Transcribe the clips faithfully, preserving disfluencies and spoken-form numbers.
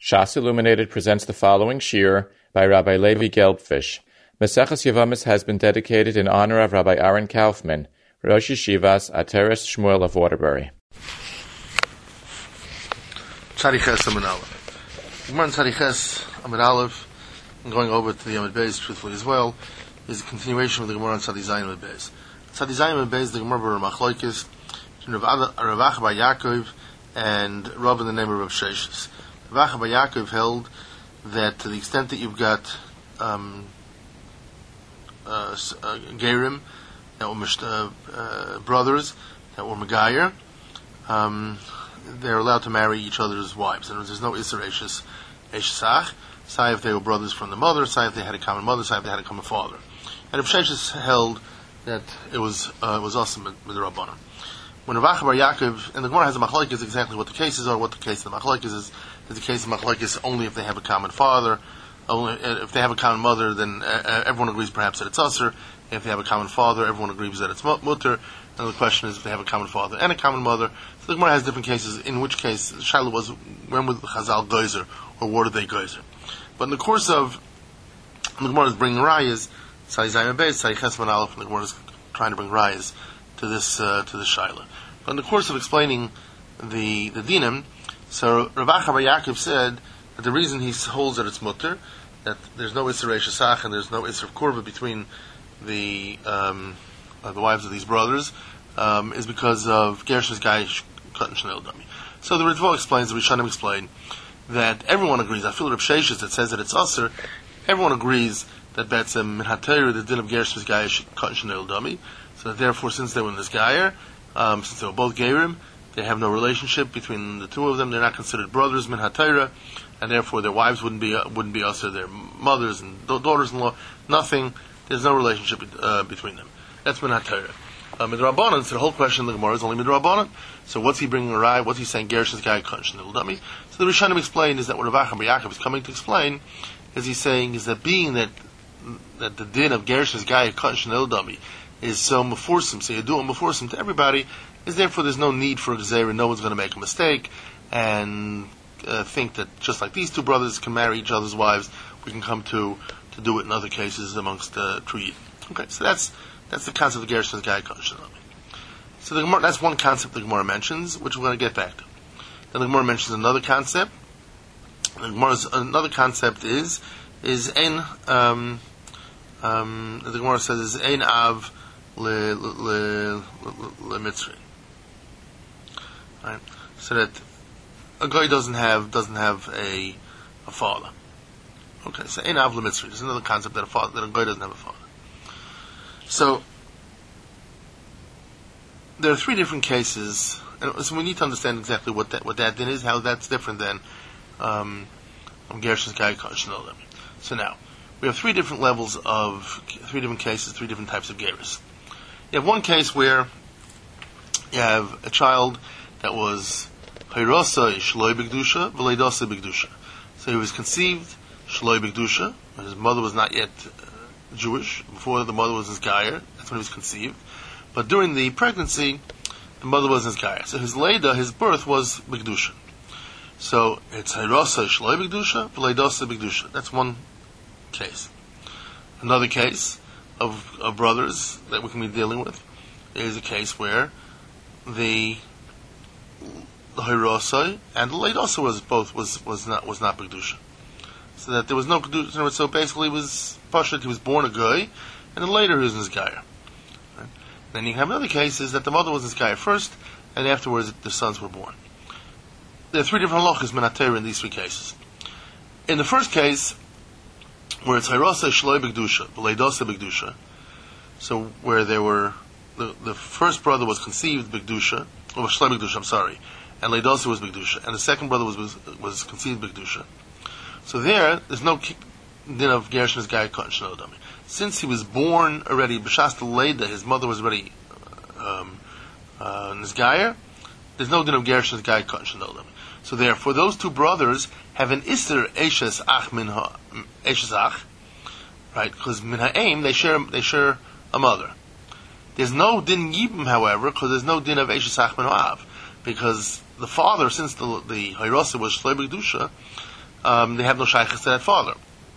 Shas Illuminated presents the following shir by Rabbi Levi Gelbfish. Maseches Yevamos has been dedicated in honor of Rabbi Aaron Kaufman, Rosh Yeshivas Ateres Shmuel of Waterbury. Tzadiches Amud Aleph. Gemara in Tzadiches Amud Aleph, and going over to the Amud Beis truthfully as well, is a continuation of the Gemara on Tzadi Zayin Amud Beis. Tzadi Zayin Amud Beis, the Gemara bar Machlokes, Rav Acha bar Yaakov and Rav in the name of Rav Sheshes. Rav Acha bar Yaakov held that to the extent that you've got um, uh, uh, Gerim, that were uh, uh, brothers, that were Megayer, um, they're allowed to marry each other's wives. And there's no Isser Eshes Eshesach. Say if they were brothers from the mother, say if they had a common mother, say if they had a common father. And Rav Sheshes held that it was uh, it was awesome with the Rabbanan. When Rav Acha bar Yaakov, and the Gemara has a machlokes exactly what the cases are. What the case of the machlokes is is the case of machlokes only if they have a common father. Only if they have a common mother, then uh, everyone agrees perhaps that it's usher. If they have a common father, everyone agrees that it's mutter. And the question is if they have a common father and a common mother. So the Gemara has different cases. In which case, Shiloh was when was Chazal geyser or were they geyser? But in the course of the Gemara is bringing rayas, Tzadi Zayin Amud Beis, Tzadi Ches Amud Aleph, and the Gemara is trying to bring rayas to this uh, to this Shiloh. But in the course of explaining the the dinim, so Rav Acha bar Yaakov said that the reason he holds that it's mutter, that there's no Isser Eshesach and there's no Isser of Korba between the um, uh, the wives of these brothers, um, is because of Gershon's guy Katan Shnei Dami. So the Ritva explains, the Rishonim explain that everyone agrees. I feel Rav Sheshes that says that it's Aser. Everyone agrees that Betzem Min HaTorah, the din of Gershon's guy Katan Shnei Dami. So that therefore, since they were in this Gayer, um, since they were both Gerim, they have no relationship between the two of them. They're not considered brothers Min HaTorah, and therefore their wives wouldn't be uh, wouldn't be Aser. Their mothers and da- daughters-in-law, nothing. There's no relationship uh, between them. That's Min HaTorah. Uh, Midrabanan, so the whole question of the Gemara is only Midrabanan. So what's he bringing a rai? What's he saying? Gershon's guy Katan Shnei Dami. So the Rishonim explain is that what Rav Acha bar Yaakov is coming to explain is he's saying is that being that that the din of Gershon's guy Katan Shnei Dami is so mefursim, so you do it mefursim to everybody, is therefore there's no need for a gzeira. No one's going to make a mistake and uh, think that just like these two brothers can marry each other's wives, we can come to to do it in other cases amongst the uh, tree. Okay, so that's that's the concept of Gershon's guy Katan Shnei Dami. So the Gemara, that's one concept the Gemara mentions, which we're going to get back to. Then the Gemara mentions another concept. The Gemara's another concept is is ein um, um, the Gemara says is ein av le le le mitzri. Right, so that a guy doesn't have doesn't have a a father. Okay, so ein av le mitzri. There's another concept that a father that a guy doesn't have a father. So there are three different cases, and so we need to understand exactly what that what that din is, how that's different than um, Gershon's guy Katan Shnei Dami. So now we have three different levels of three different cases, three different types of geras. You have one case where you have a child that was Hayrasa Shloi B'Kedusha, V'Leidasa B'Kedusha. So he was conceived Shloi B'Kedusha, but his mother was not yet uh, Jewish. Before the mother was his Gayer, that's when he was conceived. But during the pregnancy, the mother was his Gayer. So his Leida, his birth was B'Kedusha. So it's Hayrasa Shloi B'Kedusha, V'Leidasa B'Kedusha. That's one case. Another case of, of brothers that we can be dealing with is a case where the the Hayrasa and the Leidasa was both was, was not was not B'Kedusha. So that there was no Kedusha. So basically, it was Pashut. He was born a guy, and then later he was in his Gayer. Right? Then you have another case is that the mother was his Gayer first, and afterwards the sons were born. There are three different halachas Min HaTorah in these three cases. In the first case, where it's Hayrasa Shloi B'Kedusha, V'Leidasa B'Kedusha, so where there were the, the first brother was conceived B'Kedusha, or Shloi B'Kedusha, I'm sorry, and Leidasa was B'Kedusha, and the second brother was was, was conceived B'Kedusha. So there, there's no din of Gershon's guy Katan Shnei Dami. Since he was born already, B'Shas Leida, his mother was already um, uh, in his Gayer, there's no din of Gershon's guy Katan Shnei Dami. So therefore, those two brothers have an Isser Eshes Ach Min Ha Eshes Ach, right? Because Min Ha'aim they share they share a mother. There's no din Yibim, however, because there's no din of Eshes Ach Min Ha'av, because the father, since the the Hayrasa was Shloi B'Kedusha, um, they have no shaykhs to that father.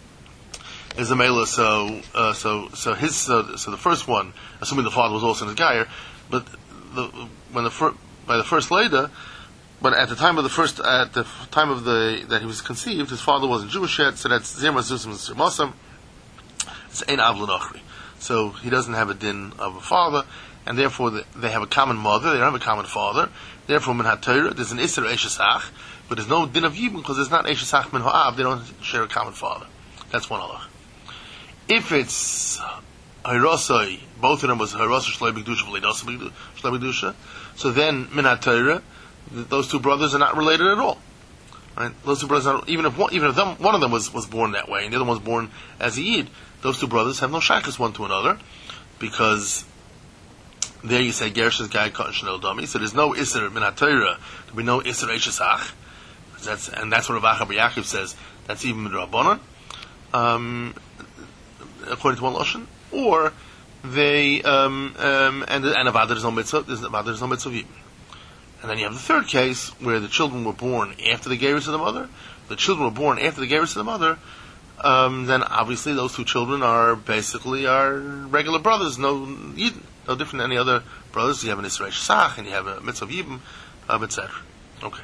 Is a mela, so uh, so so his uh, so the first one, assuming the father was also in his geyer, but the, when the fir- by the first leda, but at the time of the first at the time of the that he was conceived, his father wasn't Jewish yet, so that's zimra zusim zimosam. It's ein avlin achri, so he doesn't have a din of a father, and therefore the, they have a common mother, they don't have a common father. Therefore, min haTorah, there's an iser eshesach, but there's no din of yibum because there's not eshesach min ha'av. They don't share a common father. That's one halach. If it's Hirosai, both of them was Hirosai Shloi B'Kedusha V'Leidosa Shloi B'Kedusha, so then Min HaTorah, those two brothers are not related at all. Right? Those two brothers, are, even if one, even if them, one of them was, was born that way and the other one was born as a Yid, those two brothers have no shaykhs one to another, because there you say Gersh's guy Katan Shnei Dami, so there's no Isser Min HaTorah, there'll be no Isser Eshesach, that's and that's what Rav Acha Bar Yaakov says. That's even Min Rabbanan. Um, according to one lashon, or they um, um, and and avada there's no mitzvah, there's avada there's no mitzvah yibum. And then you have the third case where the children were born after the gerus of the mother. The children were born after the gerus of the mother. Um, then obviously those two children are basically are regular brothers, no yidden, no different than any other brothers. You have an Isra Shach and you have a mitzvah yibum, um, et cetera. Okay.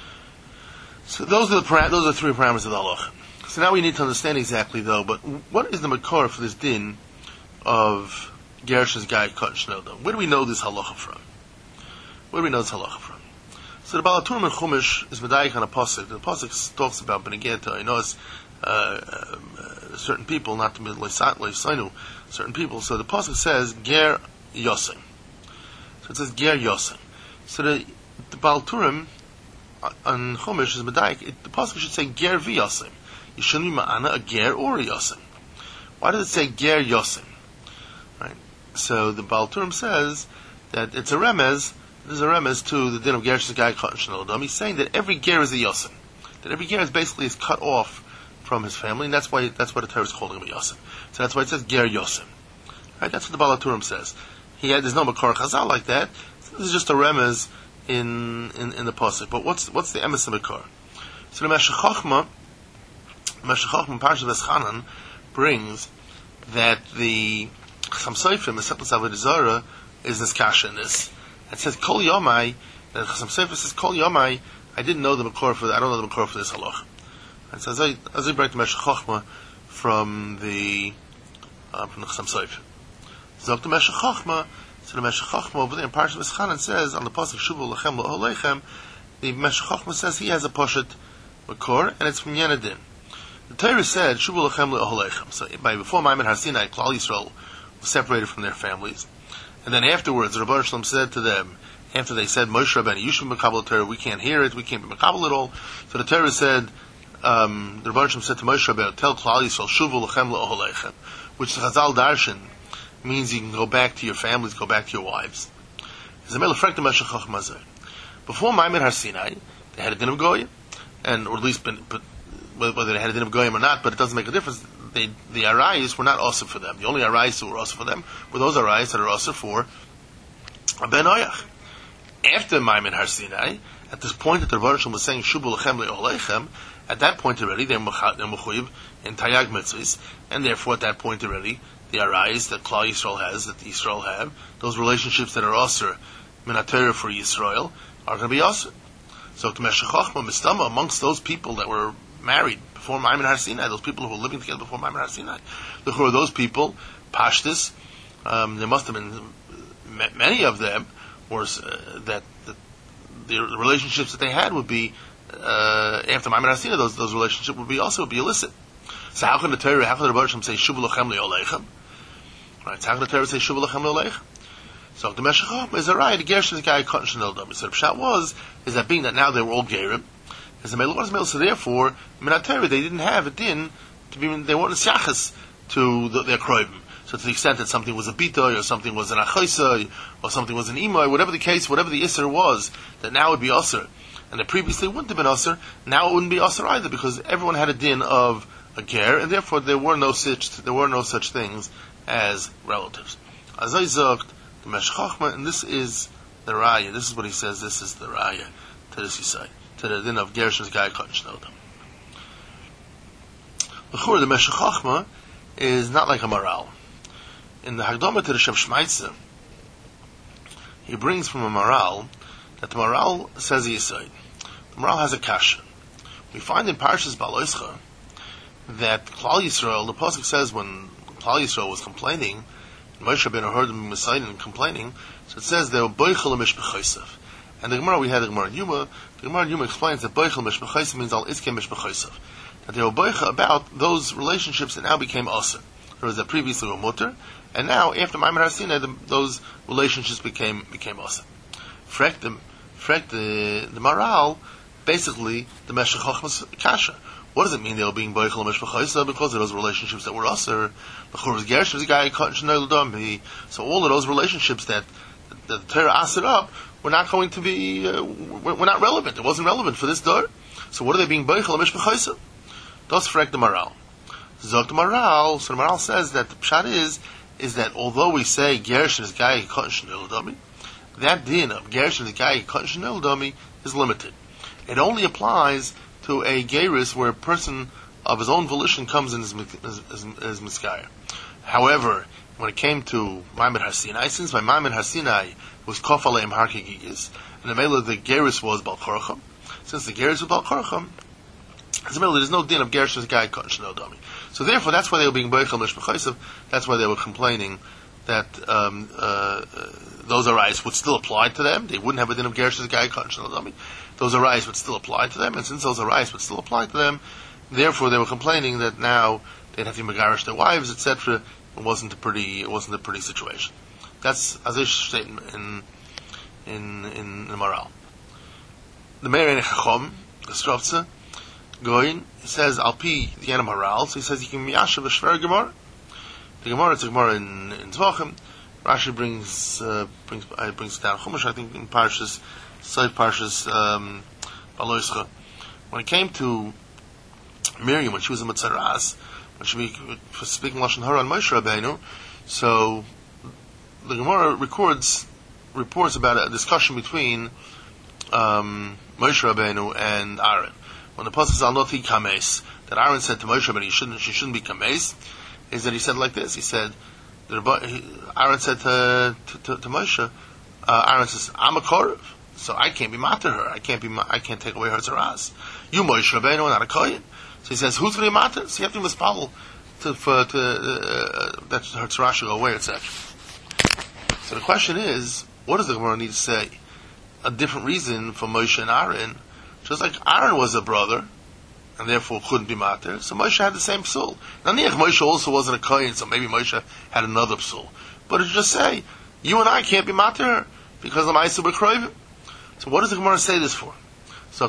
So those are the para- those are the three parameters of the halacha. So now we need to understand exactly, though, but what is the makor for this din of Gersh's guy Katan Shnei Dami? Where do we know this halacha from? Where do we know this halacha from? So the Baal HaTurim in Chumash is medayik on a pasuk. The pasuk talks about benegeta. You know, it's uh, uh, certain people, not to be leisanu, certain people. So the pasuk says Ger Yosem. So it says Ger Yosem. So the, the Baal HaTurim on Chumash is medayik. It, the pasuk should say Ger V'Yosem. You shouldn't be ma'ana a ger or a yosim. Why does it say ger yosim? Right. So the Baal HaTurim says that it's a remez. This is a remez to the din of Gersh's guy Katan Shnei Dami. He's saying that every ger is a yosim. That every ger is basically is cut off from his family, and that's why that's why the Torah is calling him a yosim. So that's why it says ger yosim. Right. That's what the Baal HaTurim says. He had there's no makor chazal like that. So this is just a remez in in, in the pasuk. But what's what's the emes of makor? So the Meshech Chochmah. Meshech Chochmah Parshat Veschanan brings that the Chasam Sofer Mesechus Avodah Zarah is this kasha in this. It says Kol Yomai. That Chasam Sofer says Kol Yomai. I didn't know the makor for. I don't know the makor for this halach. It says as I as I break the Meshech Chochmah from the uh, from the Chasam Sofer. Zok the Meshech Chochmah. So the Meshech Chochmah over there in Parshat Veschanan says on the pasuk Shuvu Lechem Lo'olechem. The Meshech Chochmah says he has a pashat makor and it's from Yenadin. The Torah said, "Shuvu lechem le'olechem." So, by before Ma'amad Har Sinai, Klal Yisrael was separated from their families, and then afterwards, the Rebbeinu Shalom said to them, after they said, "Moshe Rabbeinu, you should be mekabel Torah. We can't hear it. We can't be mekabel at all." So the Torah said, um, the Rebbeinu Shalom said to Moshe Rabbeinu, "Tell Klal Yisrael, Shuvu lechem le'olechem," which the Chazal Darshan means you can go back to your families, go back to your wives. Before Ma'amad Har Sinai, they had a din of goyim, and or at least been. But, whether they had a din of goyim or not, but it doesn't make a difference. They, the arayis were not also for them. The only arayis who were also for them were those arayis that are also for Ben Oyach. After Ma'amad Har Sinai, at this point that the Rebbeinu Shalom was saying Shuvu lechem le'olechem, at that point already they're mechuyev in Tayag mitzvahs, and therefore at that point already the arayis that Klal Yisrael has, that the Yisrael have, those relationships that are also min haTorah for Yisrael are going to be also. So to Meshech Chochmah Mistama, amongst those people that were married before Ma'amad Har Sinai, those people who were living together before Ma'amad Har Sinai, who are those people, Pashtus, um, there must have been many of them, were uh, that, that the relationships that they had would be uh, after Ma'amad Har Sinai. Those those relationships would be also be illicit. So how can the Torah, how can the Rebbeinu Shalom say Shuvu lechem le'olechem? Right? So how can the Torah say Shuvu lechem le'olechem? So the Meshech Chochmah is a right. The Gershon's guy Katan Shnei Dami. So the pshat was is that being that now they were all gerim. As a male, what is male? So therefore, Min HaTorah, they didn't have a din to be. They weren't shachas to the, their kroivim. So to the extent that something was a bitoy, or something was an achaisay, or something was an imoy, whatever the case, whatever the isser was, that now would be usher, and that previously wouldn't have been usher, now it wouldn't be usher either, because everyone had a din of a ger, and therefore there were no such there were no such things as relatives. As I zogt the Meshech Chochmah, and this is the raya. This is what he says. This is the raya to this Yisai. To the din of Gershon's guy Katan Shnei Dami. The Meshech Chochma is not like a Maral. In the Hagdama to the Shev Shmaitze, he brings from a Maral that the Maral says he is Yisod. The Maral has a kasha. We find in Parshas Baloischa that Klal Yisrael, the Pasuk says when Klal Yisrael was complaining, Moshe Rabbeinu heard them and complaining, so it says they were Boichel Mishbechosav. And the Gemara, we had the Gemara in Yuma, the Gemara in Yuma explains that Boichel Mishbechosav means Al Iskem Mishbechosav. That they were Boichel about those relationships that now became Asr. There was that previously were Mutter, and now, after Maimon Har Sinai, those relationships became became Asr. Frek the, Frek the, the Maral, basically, the Meshech Chochma's Kasha. What does it mean they were being Boichel Mishbechosav? Because of those relationships that were Asr. Bechor was Gersh was a guy cut in. So all of those relationships that, that the Torah asked up were not going to be, uh, were, were not relevant. It wasn't relevant for this door. So what are they being Boichel Mishbechosav? Das fragt the Maral. Zog the Maral, so the Maral says that the pshat is, is that although we say Gersh is guy cut in, that din of Gersh is guy cut in is limited. It only applies to a Geirus where a person of his own volition comes in as, as, as, as Miskaya. However, when it came to Maimon Har Sinai, since by Maimon Har Sinai was Kof Aleim Har Kegigis, and the Mela the Geirus was Bal Koracham, since the Geirus was Bal Koracham, there's no din of Gersh as guy cut in. So therefore, that's why they were being Boichel Mishbechosav. That's why they were complaining that um, uh, uh, those arayos would still apply to them. They wouldn't have a din of Gersh as guy cut in. Those arayos would still apply to them, and since those arayos would still apply to them, therefore they were complaining that now they'd have to megarish their wives, et cetera. It wasn't a pretty, it wasn't a pretty situation. That's Azish statement in in in the Maral. The Meir Ein Chacham, the Strovtza, Goin, says Alpi the end of Maral, so he says you can miyashav a shver Gemara. The Gemara, it's a Gemara in in Zvachim. Rashi brings uh, brings uh, brings down Chumash, I think in Parshas Side Parshas um, Baloischa. When it came to Miriam, when she was in Matzaras, when she was speaking Lashon Hara on Moshe Rabbeinu, so the Gemara records reports about a discussion between um, Moshe Rabbeinu and Aaron. When the pasuk says Al Noti Kames, that Aaron said to Moshe Rabbeinu, "You shouldn't, she shouldn't be Kames," is that he said like this. He said, Aaron said to to, to, to Moshe, uh, Aaron says, "I'm a Korev, so I can't be matter her. I can't be, I can't take away her tzaras. You Moshe Rabbeinu are not a Kohen." So he says, "Who's going to be matter?" So you have to mispal to for to uh, that her tzaras should go away, et cetera. So the question is, what does the Gemara need to say? A different reason for Moshe and Aaron. Just like Aaron was a brother, and therefore couldn't be mater, so Moshe had the same psul. Now, Moshe also wasn't a kohen, so maybe Moshe had another psul. But it's just say, you and I can't be mater because of Ma'aser B'Kroivim. So what does the Gemara say this for? So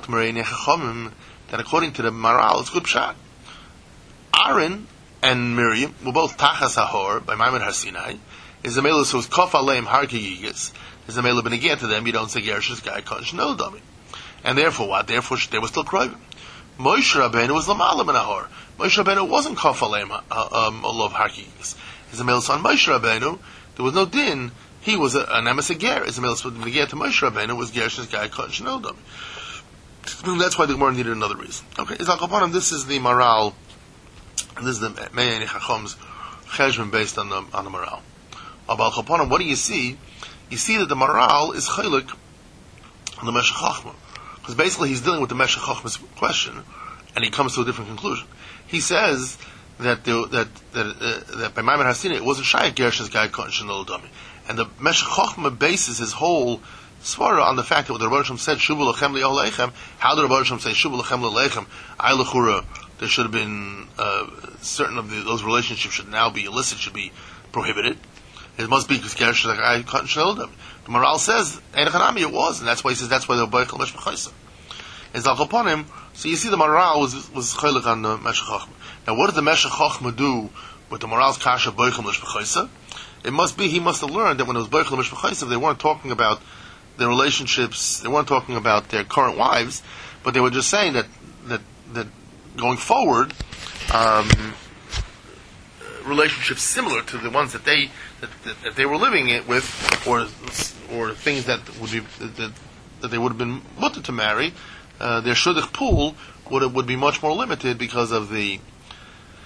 that according to the Maral, it's good pshat. Aaron and Miriam were both Tachas Hahor by Maimon Har Sinai. Is the Mela, so it's Kof Aleim Har Kegigis. Is the Mela B'Negiyah to them, you don't say Gersh's guy, Kodesh, no dummy. And therefore what? Therefore they were still Kroivim. Moshe Rabbeinu was Lamalam in Ahor. Moshe Rabbeinu wasn't Kof Aleim Olav Har Kegigis. Is the Mela son Moshe Rabbeinu, there was no din, he was a, an emes ger. Is the Mela B'Negiyah to Moshe Rabbeinu was Gersh's guy, Kodesh, no dummy. That's why the Gemara needed another reason. Okay, is Al-Kapanim, this is the Maral, this is the Meir Ein Chachom's Cheshbon based on the, on the Maral. About Al-Kapanim, what do you see? You see that the Maral is Chaylik on the Meshech Chochma. Because basically he's dealing with the Meshech Chochma's question, and he comes to a different conclusion. He says that the, that that, uh, that by Maimon Har Sinai it wasn't Shayat Gershon's guy Kodesh and Dami. And the Meshech Chochma bases his whole svara on the fact that what the Rebbe Shem said, Shuvu Lechem Le'olechem, how did the Rebbe Shem say, Shuvu Lechem Le'olechem, Ay Lechura, there should have been, uh, certain of the, those relationships should now be illicit, should be prohibited. It must be because Gersh is like, I can't show them. The Maral says, Einachanami, it was, and that's why he says, that's why they were Boichel Meshbechosav. It's Al-Kaponim, so you see the Maral was, was Chaylik on the Meshech Chochma. Now what did the Meshech Chochma do with the Maral's Kasha Boichel Meshbechosav? It must be, he must have learned that when it was Boichel Meshbechosav, they weren't talking about their relationships, they weren't talking about their current wives, but they were just saying that, that, that going forward, um, relationships similar to the ones that they that, that, that they were living it with, or or things that would be that, that they would have been mutter to marry, uh, their shudach pool would would be much more limited because of the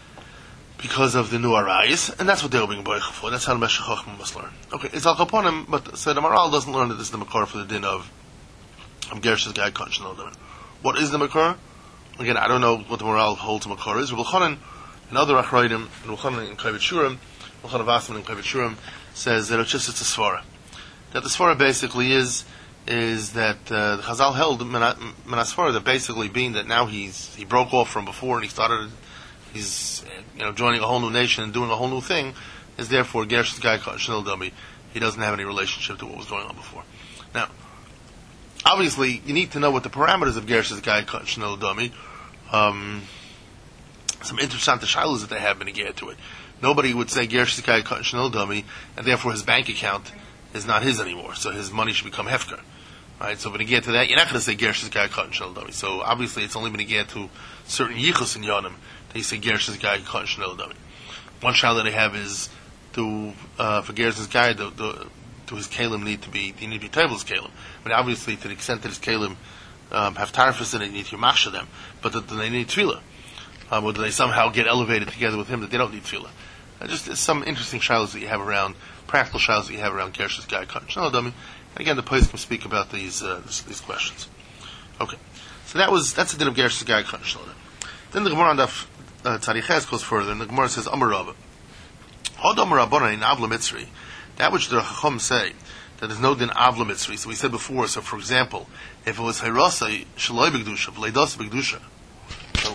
because of the new arayis, and that's what they were being boichel for. That's how the Meshech Chochmah must learn. Okay, it's al kaponim, but so the Maral doesn't learn that this is the makor for the din of of gershas guy conscious. What is the makor? Again, I don't know what the Maral holds makor is. Rabbi Chanan and other achrayim, and Rabbi Chanan in Kavit Shurim, Rabbi Chanan Vasman in Kavit Shurim says that it's just it's a svara. That the svara basically is is that uh, the Chazal held menasvara that basically being that now he's he broke off from before and he started he's you know joining a whole new nation and doing a whole new thing is therefore gershas guy shnil dami. He doesn't have any relationship to what was going on before. Now, obviously, you need to know what the parameters of gershas guy shnil dami. Um, some interesting shilas that they have been again to it. Nobody would say gershas guy shnil dami, and therefore his bank account is not his anymore, so his money should become hefker. Right? So when you get to that, you're not going to say gershas guy shnil dami. So obviously, it's only going to get to certain yichus in yonim. They say gershas guy shnil dami. One shilah that they have is to uh, for gershas guy the, the to his kalim need to be they need to be tables kalim. But obviously, to the extent that his kalim um, have tarfus in it, you need to machsha them, but that they need tefillah. Um, or do they somehow get elevated together with him that they don't need tefillah? Uh, just uh, some interesting shilas that you have around, practical shilas that you have around gershas guy shnil dami. And again, the place can speak about these uh, this, these questions. Okay, so that was that's the din of gershas guy shnil dami. Then the Gemara on Daf uh, Tzadiches goes further, and the Gemara says Amar Rabba. Hod Amar Rabbana in Avla Mitzri, that which the Chacham say that there's no din Avla Mitzri. So we said before. So for example, if it was Hayrasa Shaloi B'Kedusha, V'Leidos B'Kedusha, so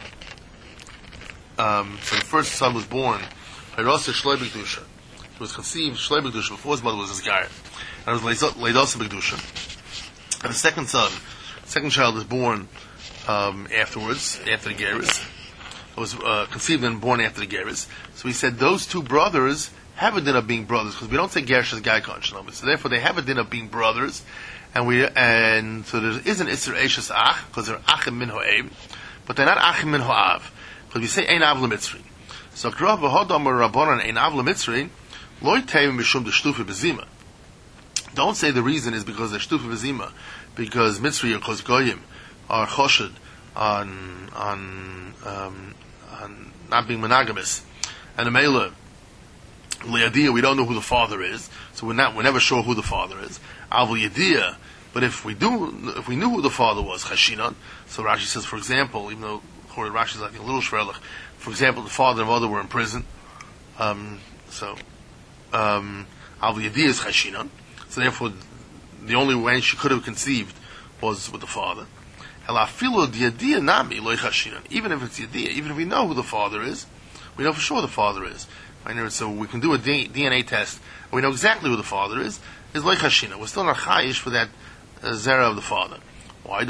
um, so the first son was born Hayrasa Shaloi B'Kedusha. He was conceived Shaloi B'Kedusha before his mother was his Gair, and it was Leidos B'Kedusha. And the second son, second child, is born um, afterwards, after the Geiris. It was uh, conceived and born after the Geras. So he said those two brothers have a din of being brothers because we don't say Gershas Gai Konshanam. So therefore they have a din of being brothers, and we and so there isn't Isser Eishes Ach because they're Achim Min Ho'eb, but they're not Achim Min Ho'av because we say Ein Av L'Mitzri. So Krav V'Hodam Rabbanan Ein Av L'Mitzri Loi Teim Mishum D'Shtufi B'Zima. Don't say the reason is because they're Shtufi B'Zima, because Mitzri or Kos Goyim are Choshid on on um, on not being monogamous, and a Mela Liadia, we don't know who the father is, so we're not we're never sure who the father is. Avul Yadia, but if we do, if we knew who the father was, Chashinan. So Rashi says, for example, even though according to Rashi is like a little shverlich, for example, the father and mother were in prison, um, so um, Avul Yadia is Chashinan. So therefore, the only way she could have conceived was with the father. Even if it's Yediyah, even if we know who the father is, we know for sure the father is. Right? So we can do a D N A test, and we know exactly who the father is, is Loich Hashina. We're still not chayish for that uh, zera of the father. Why?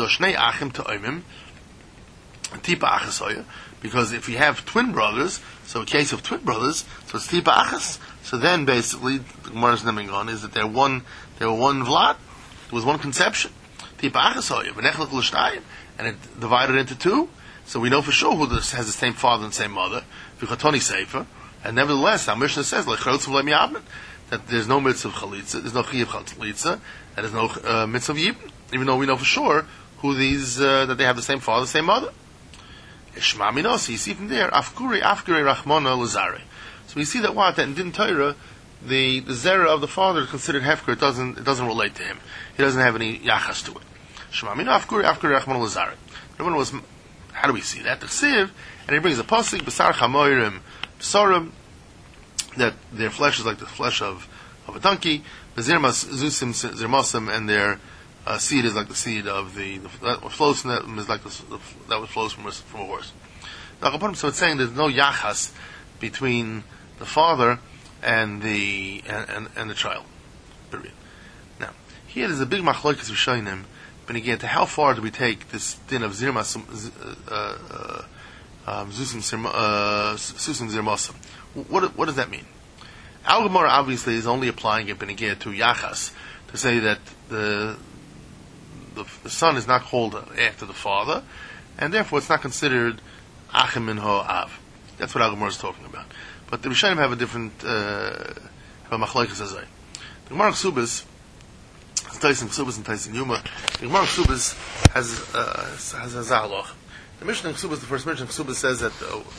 Because if you have twin brothers, so a case of twin brothers, so it's Tipa Achas, so then basically, the Gemara's naming on is that they're one, they were one Vlad, there was one conception. And it divided into two, so we know for sure who this has the same father and same mother. And nevertheless, our Mishnah says that there's no mitzvah of chalitza, there's no chiyav chalitza, and there's no uh, mitzvah of yibn, even though we know for sure who these uh, that they have the same father, same mother. Ishma minos, you see from there, afkuri afkuri rachmana lazare. So we see that what that in Din Torah, the the zera of the father is considered hefker. It doesn't it doesn't relate to him. He doesn't have any yachas to it. Shema afkuri afkuri rachman lazare. Everyone was. How do we see that? The Ksiv, and he brings a pasuk b'sar chamoirim b'sarim, that their flesh is like the flesh of, of a donkey. The zirmas zusim zirmasim, and their uh, seed is like the seed of the, the that flows from them is like the, the that what flows from from a horse. Now, so it's saying there's no yachas between the father and the and, and, and the child. Period. Now, here there's a big machlokas rishonim, but again, to how far do we take this din of zirmas zusim susim zirmasim? What what does that mean? Al Gemara obviously is only applying it benegir to yachas to say that the, the the son is not called after the father, and therefore it's not considered achim min ho-av. That's what Al Gemara is talking about. But the Rishonim have a different uh, have a machlokes azay. The Gemara Ksubas, Tyson Ksubas and Tyson Yuma. The Gemara Ksubas has uh, has a zalach. The Mishnah Ksubas, the first Mishnah Ksubas says that uh,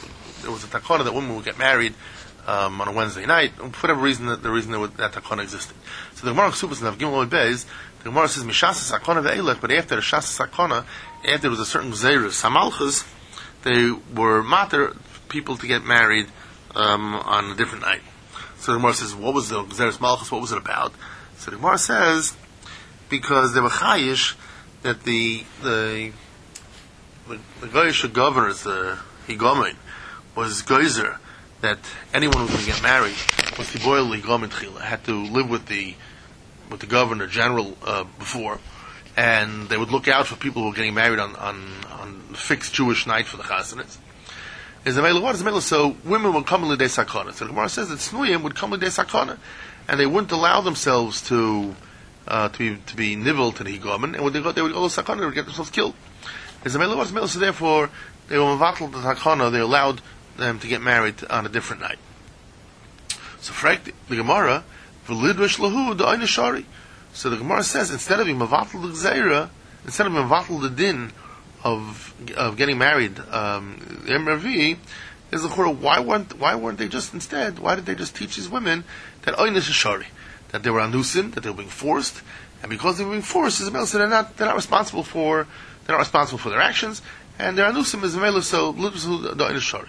there was a takana that women would get married um, on a Wednesday night, for whatever reason, that the reason that, would, that takana existed. So the Gemara Ksubas and Gimel Beis, the Gemara says Mishasas Sakana ve'elech, but after the Shasas Sakana, after there was a certain Gzeirus Samalchus, they were matter people to get married um, on a different night. So the Gemara says, what was the Gzeirus Malchus? What was it about? So the Gemara says, because they were chayish that the the the, the Goyish governors, the Higomin, was geyser that anyone who was going to get married was Tiboil Higomin Tchila, had to live with the with the governor general uh, before, and they would look out for people who were getting married on on, on a fixed Jewish night for the chasanas. Is the mele what is the mele? So women would come l'dei sakana. So the Gemara says that Snuyim would come l'dei sakana, and they wouldn't allow themselves to uh, to be to be nivell to the Higomin, and when they go, they would go to sakana, they would get themselves killed. Is the mele what is the mele? So therefore, they were mevatel the sakana. They allowed them to get married on a different night. So the Gemara, v'lidrish lahu the shari. So the Gemara says instead of being mevatel the gzeira, instead of being mevatel the din of of getting married, um, the M R V is the chura. Why weren't why weren't they just instead? Why did they just teach these women that oynish shari, that they were anusim, that they were being forced, and because they were being forced, is so they're not they're not responsible for they're not responsible for their actions, and their anusim is mele so lidrish the oynish shari.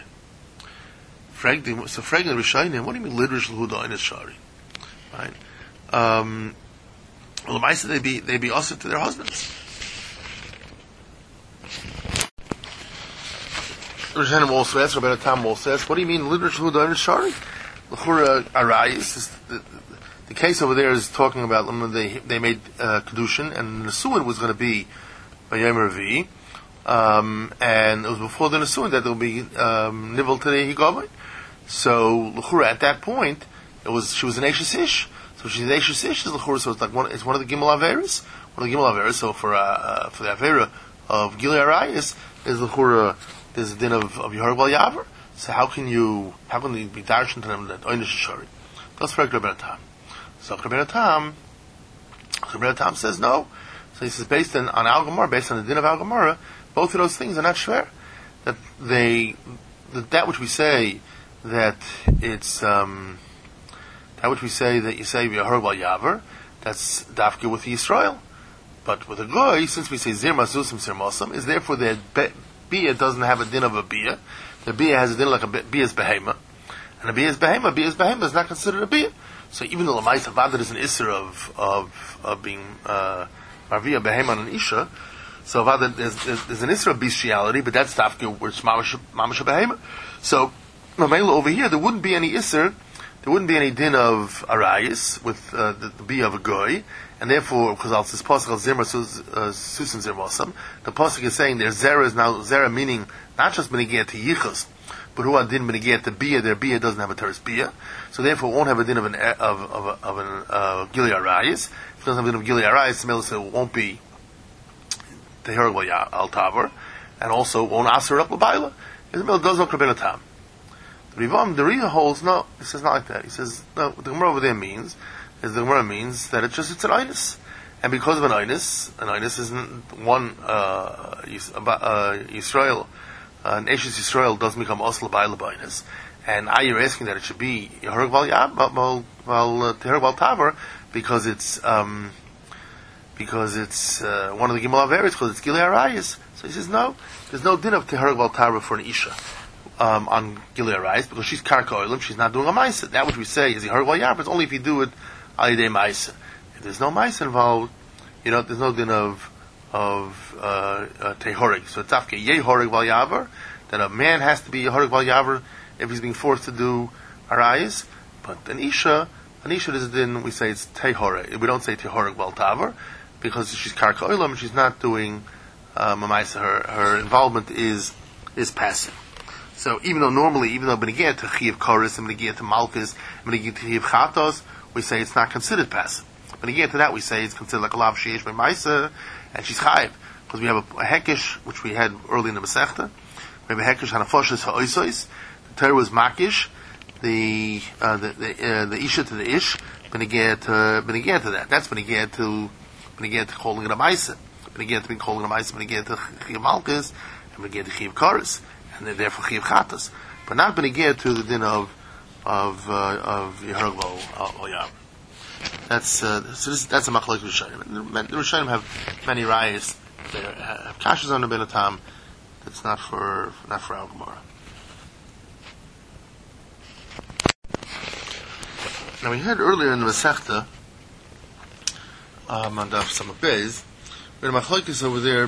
So fraging the Rishayim, what do you mean lidrish lahu the oynish shari? Right? Um, well, the Maisa they be they be also to their husbands. Rishonim also asks, Rabbeinu Tam also asks, what do you mean lidrish lahu the oynish shari? L'chura arayis. The, the case over there is talking about them. They they made uh, kedushin, and the nesuin was going to be by Yom Revi, um, and it was before the nesuin that there will be um, nivel to the higomin. So l'chura at that point, it was she was an Eishes Ish. So she's an Eishes Ish. L'chura, so it's like one. It's one of the Gimel Averis. One of the Gimel Averis. So for uh, uh, for the Avera of Gilui Arayis is l'chura. There's a din of of Yehareg Bal Yaver. So how can you how can you be darshan to them that oynish shari? That's for Rabbeinu Tam. So Rabbeinu Tam, Rabbeinu Tam says no. So he says based on, on Al Gemara, based on the din of Al Gemara, both of those things are not shver. That they that, that which we say that it's um, that which we say that you say Yehareg Bal Yaver, that's dafka with Yisrael. But with a goy, since we say zir masusim zir mosam, is therefore the bia doesn't have a din of a bia. The bia has a din like a bia's behema, and a bia's behema, bia's behema is not considered a bia. So even though the ma'is havadah is an isser of of, of being uh, marvia behema and an isha, so havadah there's, there's an isser of bestiality, but that's tafka where it's mamash behema. So over here there wouldn't be any isser, there wouldn't be any din of arayis with uh, the, the bia of a goy, and therefore because al this pasuk zimra susim zirmosam, the pasuk is saying their zera is now zera meaning not just benegiyah to yichus, but who are din benegiyah to bia. Their bia doesn't have a teres bia, so therefore it won't have a din of an of of, of an uh, gilui arayis. If it doesn't have a din of gilui arayis, it won't be tehereg al taver, and also won't aser up l'bayla. The mill does not Rabbeinu Tam. The Rivam, the Rita holds no. He says not like that. He says no. What the Gemara over there means is the Gemara means that it's just it's an einus, and because of an einus, an einus isn't one uh, uh, Yisrael. Uh, an Eishes Yisrael doesn't become Osla by Labainis. And I you're asking that it should be Yehareg Bal Yab, Bal Tehereg Bal Taver, because it's um, because it's uh, one of the Gimel Averis, because it's Gilui Arayis. So he says no, there's no din of Tehereg Bal Taver for an Isha um, on Gilui Arayis, because she's Karka Oilim, she's not doing a Maisa. That which we say is Yehareg Bal Yab, it's only if you do it Alidei Maisa. If there's no Maisa involved, you know, there's no din of of uh, uh, Tehorig. So it's afke Yehorig Bal Yaver, that a man has to be Yehorig Bal Yaver if he's being forced to do Arayis. But an Isha, an Isha is then we say it's Tehorig. We don't say Tehorig Bal Taver, because she's Karka Oilam and she's not doing um, a Maisa. Her, her involvement is is passive. So even though normally, even though Benegiyah to Chiv Koris and Benegiyah to Malchus and Benegiyah to Chiv Chatos, we say it's not considered passive. But again, to that we say it's considered like a lav sheish by Maisa, and she's chayiv, because we have a, a hekish which we had early in the Masechta. We have a hekish hanafoshes ha'oisos. The Torah was makish, the uh, the the, uh, the isha to the ish, benegiyah to benegiyah to that. That's benegiyah to benegiyah to calling it a Maisa, benegiyah to being calling it a Maisa, benegiyah to chiv malchus, and benegiyah to chiv kares. and they're therefore chiv chatas, but not beneged to the din of of uh, of Yeharglo Oyam. That's uh, so this, that's a machlok Rishonim. The Rishonim have many rayas. They have kashas on the Benatam. That's not for not for our Gemara. Now we heard earlier in the Masechta um, on Daf Samach Beis, we had a machlokes over there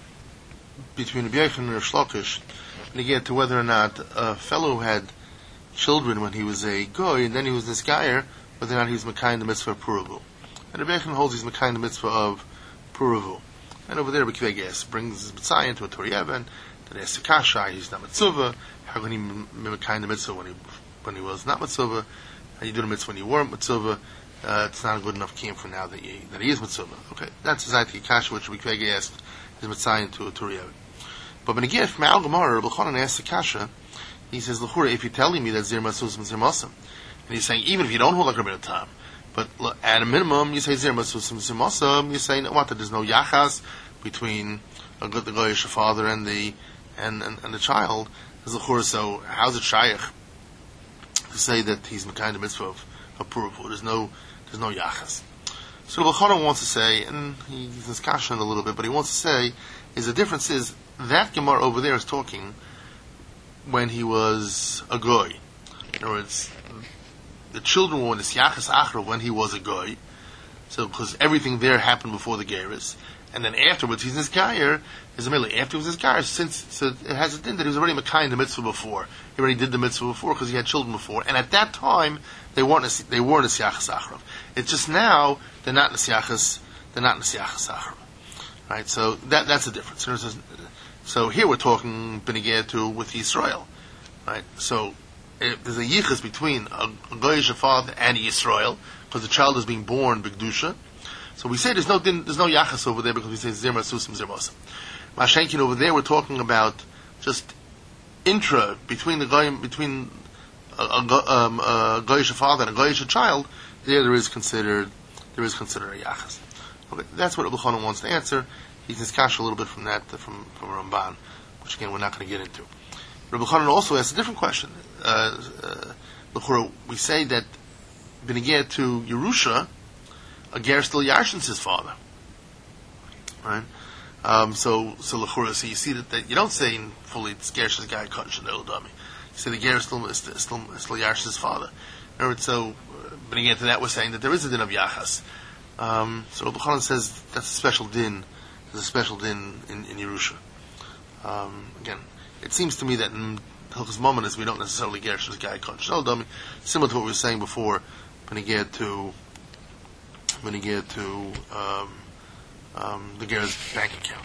between Rabbi Yochanan and Rish Lakish, and again to whether or not a fellow who had children when he was a goy and then he was this guyer, whether or not he was Mekayim the mitzvah of Puravu. And Rabbi Yochanan holds he's Mekayim the mitzvah of Puravu. And over there, Rabbi Akiva Ges brings his Mitzvah into a Torah Yevon, that he asks the Kasha, he's not Mitzvah, how can he be Mekayim the mitzvah when he, when he was not Mitzvah? How you do the mitzvah when you weren't Mitzvah? Uh, it's not a good enough kiyum for now that he, that he is Mitzvah. Okay, that's exactly Kasha, which Rabbi Akiva Ges asked his Mitzvah into a Torah Yevon. But when again, from Al Gemara, Rabbi Chanan asks the Kasha, he says, L'chura, if you're telling me that Zir Masus and Zir Masam, and he's saying, even if you don't hold like Rabbi Tam, but at a minimum, you say Zir Masus and Zir Masam, you're saying, what, that there's no yachas between a, the Goyish father and the, and, and, and the child. L'chura, so how's it shaykh to say that he's Mekayim the mitzvah of, of Puravu? There's no, there's no yachas. So Rabbi Chanan wants to say, and he's discussing a little bit, but he wants to say, is the difference is, that Gemara over there is talking when he was a goy. In other words, the children were in this Yachas Achra when he was a goy. So, because everything there happened before the Geras. And then afterwards, he's this Gayer, is a middle. After he was this Gayer, since, so it has a din that he was already Mekayim the mitzvah before. He already did the mitzvah before because he had children before. And at that time, they weren't, they weren't in Yachas Achra. It's just now, they're not in Yachas, they're not in Yachas Achra. Right? So, that, that's the difference. There's, So here we're talking Beneged to with Yisrael, right? So if there's a yichus between a, a goyish father and Yisrael because the child is being born b'kedusha. So we say there's no there's no yachas over there because we say zir masusim zir mosam. Mashenkin over there we're talking about just intra between the goyim between a, a, um, a goyish father and a goyish child. There there is considered there is considered a yachas. Okay, that's what Rabbi Chanan wants to answer. He can cash a little bit from that, uh, from, from Ramban, which again we're not going to get into. Rabbi Chanan also asks a different question. Uh, uh, we say that Beneged to Yerusha, a ger still yarshins his father, right? Um, so, so L'chura, so you see that, that you don't say in fully it's gersh's guy kaddish and eldami. You say the ger still is still still yarshins his father. In other words, so uh, Beneged to that, we're saying that there is a din of yachas. Um, so Rabbi Chanan says that's a special din. There's a special din in, in Yerusha. Um, again, it seems to me that in Hilchos Mamonos we don't necessarily get Gersh's guy Kodesh Eldami, similar to what we were saying before when he get to when he get to um, um, the Ger's bank account.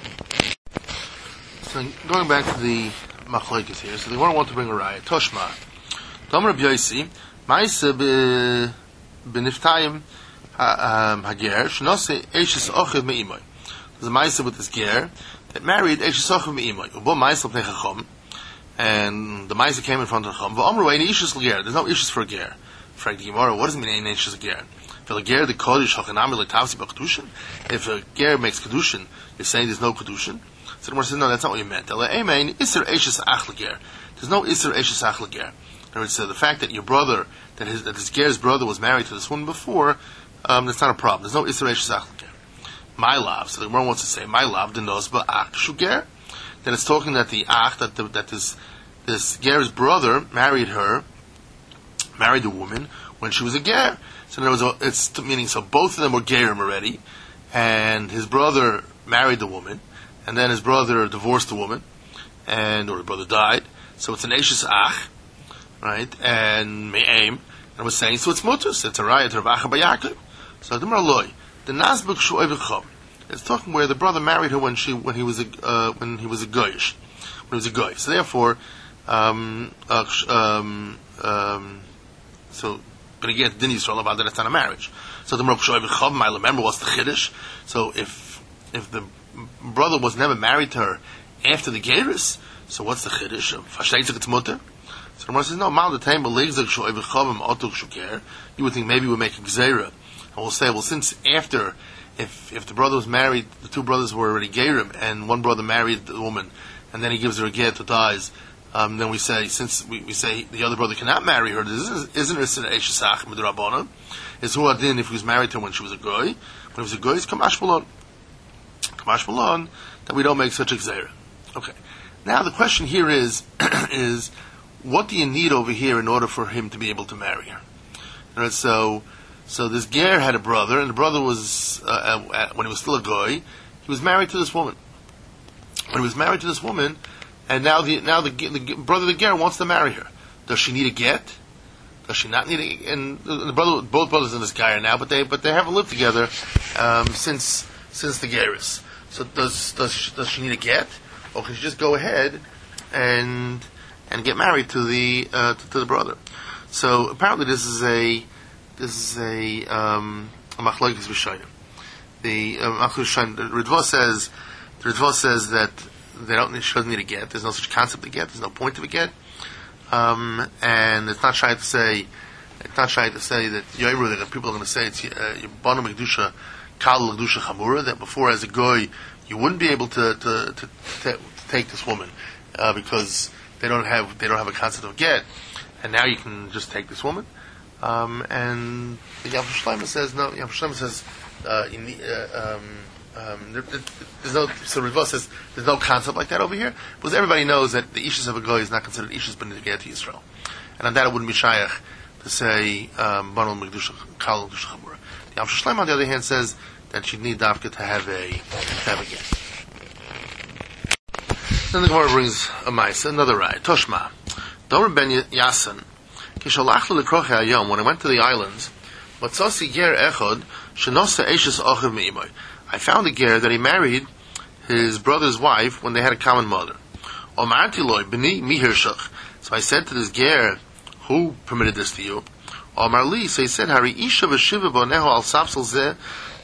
So going back to the machlokes here, so they want to want to bring a raya Toshma. Dom Rabbi Yosi, Ma'ase b'niftayim hager shnose eishes ochiv me'imoy. There's a Maisa with this ger that married Eishesachim Me'imoy. Ubo Maisa Pnei Chacham, and the Maisa came in front of Chacham. V'Amru Ein Ishes L'ger. There's no Ishes for a ger. Frag the Gemara, what does it mean Ein Ishes L'ger? For a ger the Kodesh Hachanami L'Tavsi B'Kedushin. If a ger makes Kedushin, you're saying there's no Kedushin. So the Gemara says, no, that's not what you meant. Ela Emein Isser Eishes Ach L'ger. There's no Isser Eishes Ach L'ger. In other words, so the fact that your brother, that his that his ger's brother was married to this woman before, um, that's not a problem. There's no Isser Eishes Ach L'ger. My love, so the Gemara wants to say, my love, the nosba ach shuger. Then it's talking that the ach, that the, that this this ger's brother married her, married the woman when she was a ger. So there was a, it's meaning so both of them were gerim already, and his brother married the woman, and then his brother divorced the woman, and or the brother died. So it's an eishes ach, right? And me'aim, and we're saying so it's mutus, it's a raya to Rav Acha bar Yaakov. So the Gemara loy. The Nazbuk Shu'evacham. It's talking where the brother married her when she when he was a uh, when he was a goyish, when he was a goy. So therefore, um, uh, um, um, so but again, Din Yisrael about that it's not a marriage. So the Merok Shu'evacham, I remember what's the chiddush. So if if the brother was never married to her after the gerus, so what's the chiddush? Fashteitzak it's mutter. So the Gemara says no. Mal the time belegzak Shu'evacham otuk shuker. You would think maybe we're making gzeira. And we'll say, well, since after, if if the brother was married, the two brothers were already gerim, and one brother married the woman, and then he gives her a get or dies, um, then we say, since we, we say the other brother cannot marry her, this isn't, isn't it Eishesach Midrabbanan? Is who adin if he was married to her when she was a goy? When he was a goy, it's Kamash Malon. Kamash Malon, that we don't make such a gzeira. Okay. Now the question here is, is what do you need over here in order for him to be able to marry her? Right, so, so this ger had a brother, and the brother was, uh, uh, when he was still a goy, he was married to this woman. When he was married to this woman, and now the now the, the brother of the ger wants to marry her. Does she need a get? Does she not need a? And the brother, both brothers in this guy are now, but they but they haven't lived together um, since since the gerus. So does does does she need a get, or can she just go ahead and and get married to the uh, to, to the brother? So apparently this is a this is a um, a machlokes b'shayim. The uh, machlokes the Ritva says the Ritva says that they don't she doesn't need a get. There's no such concept of get. There's no point of a get. Um, and it's not shy to say it's not shy to say that Yoiru, that people are going to say it's Banu Mekdusha Kal Mekdusha Chamura, that before as a goy you wouldn't be able to to, to, to take this woman uh, because they don't have they don't have a concept of get. And now you can just take this woman. Um, and the Yam Shlomo says no. Yam Shlomo says uh, you need, uh, um, um, there, there's no. So Riva says there's no concept like that over here because everybody knows that the ishus of a goy is not considered ishus but get to Yisrael, and on that it wouldn't be shayach to say Banul Mekdusha Kal Mekdusha Chamura. The Yam Shlomo on the other hand says that she'd need dafka to have a to have a get. Then the Gemara brings a ma'isa, another raya. Toshma. Domer ben Yasan, kishalachlu lekroche hayom. When I went to the islands, matzasi ger echad shenosa eishes achiv meimai. I found a ger that he married his brother's wife when they had a common mother. Omarti loy b'ni mi hirshach. So I said to this ger, who permitted this to you? Omar li. So he said, Hari isha v'shiva boneho al sapsel zeh.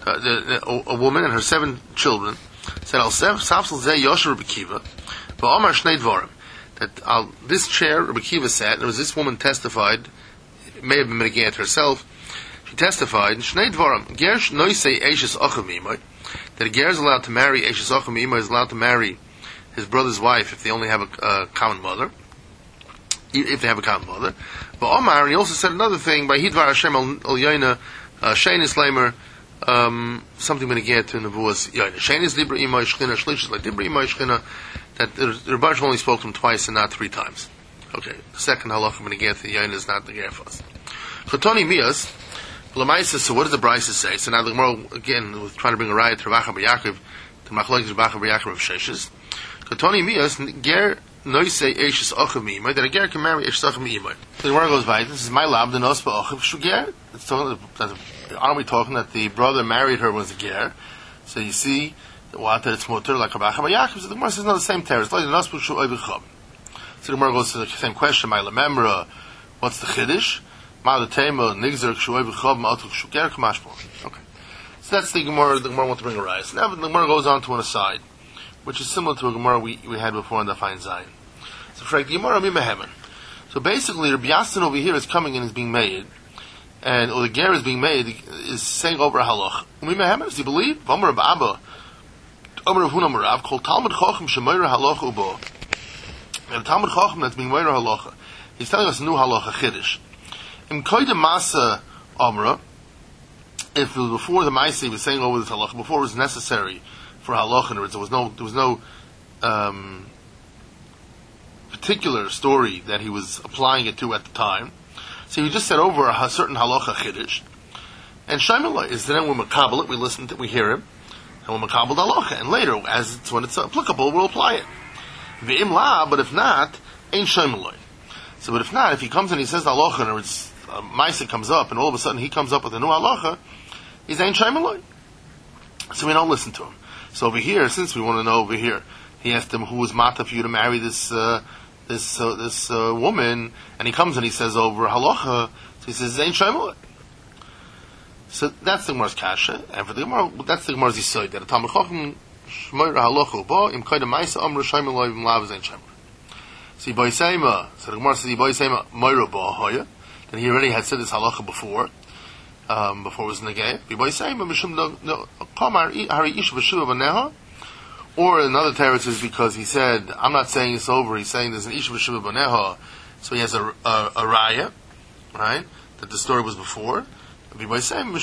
A woman and her seven children said al sapsel zeh yosher b'kiva. V'omar shnei dvarim. That uh, this chair, Rabbi Kiva sat, and it was this woman testified, it may have been Menegat herself, she testified, Shnei Dvarim, Gersh noisei eishes achav mimai, that a ger is allowed to marry, eishes achav mimai is allowed to marry his brother's wife if they only have a uh, common mother, if they have a common mother. But Omar, and he also said another thing, by Hidvar Hashem al Yoina, Shein is Lamer, um, something Menegat to Nevuas Yoina. Shein is Libra Imai Shchina, Shlish is like Libra Imai Shchina, that the Rebbe only spoke to him twice and not three times. Okay, the second halacha when again the yain is not the ger for us. Chotoni mias, Lamaisa. So what does the Brisa say? So now the Gemara again was trying to bring a riot to Rav Yaakov, to Machlokes Rav Yaakov of Sheshes. Chotoni mias ger noisei eishes achav mimai, that a ger can marry eishes achav mimai. The Gemara goes by. This is my lab the nos ba'achav shuger. It's talking. Aren't we talking that the brother married her was a ger? So you see. What that it's mutter like Rav Yaakov. So the Gemara says no, the same terror. It's like the Nasbu Shu Oivicham. So the Gemara goes to the same question. My lememra, what's the chiddush? Ma the tema nigzer Shu Oivicham Ma'atuk Shuger Kamashmo. Okay, so that's the Gemara. The Gemara wants to bring a rise. Now the Gemara goes on to an aside, which is similar to a Gemara we, we had before in the Fine Zion. So for the Gemara Mimehemen. So basically, Rabbi Yasin over here is coming and is being made, and or the ger is being made is saying over a halach. Mimehemen, does he believe? V'amar Abba. Omer of Hunam Rav called Talmud Chacham Shemayra Halacha Ubo. And Talmud Chacham that's being Mayra Halacha. He's telling us a new Halacha Chiddush. In Koyde Masa Amra, if it was before the Maaseh he was saying over this Halacha, before it was necessary for Halacha, in other words, there was no there was no um, particular story that he was applying it to at the time. So he just said over a certain Halacha Chiddush. And Shaimallah is then when we makabel it, we listen to it, we hear him. And we'll makabel halacha, and later, as it's when it's applicable, we'll apply it. V'im la, but if not, ain't shaymaloi. So, but if not, if he comes and he says halacha, and it's uh, Maisa comes up, and all of a sudden he comes up with a new halacha, he's ain't shaymaloi. So we don't listen to him. So over here, since we want to know over here, he asked him who was mata for you to marry this uh, this uh, this uh, woman, and he comes and he says over halacha, so he says ain't shaymaloi. So that's the Gemara's kasha, and for the Gemara, that's the Gemara's yisoid, that a Talmud Chacham shmoyra halacha bo im koyda ma'isa amru shayim loy im lav zayin shayim. So Yiboy Seima, so the Gemara says Yiboy Seima moira bo hoya, that he already had said this halacha before, um, before it was negay. Yiboy Seima mishum no kamar hari ish v'shuva v'neha Or another teretz is because he said, I'm not saying it's over, he's saying there's an Isha B'Sheva Boneha, so he has a, a, a raya, right, that the story was before. He said, the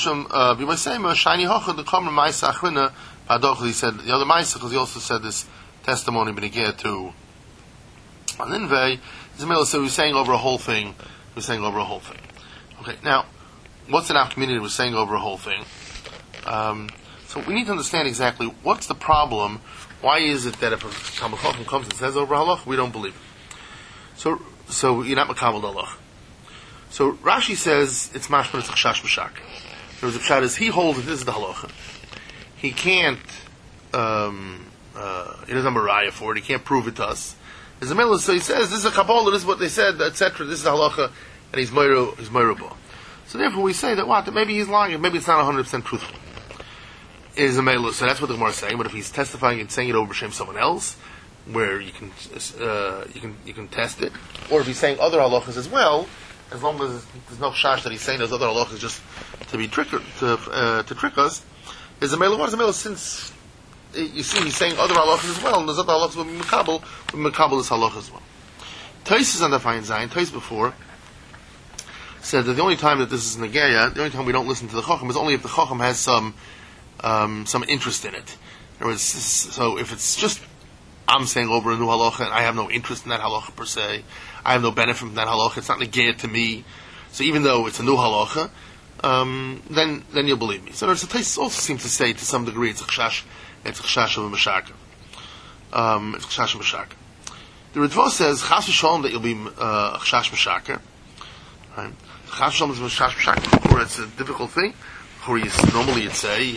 other Maisa, because he also said this testimony benegeh to Aninvei, so he was saying over a whole thing, he was saying over a whole thing. Okay, now, what's an community was saying over a whole thing? Um, so we need to understand exactly what's the problem. Why is it that if a Talmud Chacham comes and says over halach, we don't believe it? So, so you're not makabel halach. So Rashi says it's mashma it's chash b'shak. There was a pshat is he holds that this is the halacha. He can't. Um, uh, he doesn't have a raya for it. He can't prove it to us. There's a middle, so he says this is a kabbalah. This is what they said, et cetera. This is the halacha, and he's moira, he's moirable. So therefore, we say that what that maybe he's lying, and maybe it's not one hundred percent truthful. Is a meilu. So that's what the Gemara is saying. But if he's testifying and saying it over Shem someone else, where you can uh, you can you can test it, or if he's saying other halachas as well, as long as there's no shash that he's saying those other halachas just to be trick to uh, to trick us, is a meilu. What is a meilu? Since you see he's saying other halachas as well, and there's other halachas with Makabel, with Makabel is halachas as well. Tais is on the fine Zayin. Tais before said that the only time that this is negeya, the only time we don't listen to the chacham is only if the chacham has some um, some interest in it. In other words, so if it's just I'm saying over a new halacha and I have no interest in that halacha per se, I have no benefit from that halacha. It's not negeya to me. So even though it's a new halacha, um, then then you'll believe me. So the Tais also seems to say to some degree it's a chash, it's a chash of a mashaka. Um, it's a chash of a mashaka. The Ritva says chas v'shalom that you'll be uh, a chash mashaka. Right? Chas v'shalom is a chash mashaka. Or it's a difficult thing. Or normally you'd say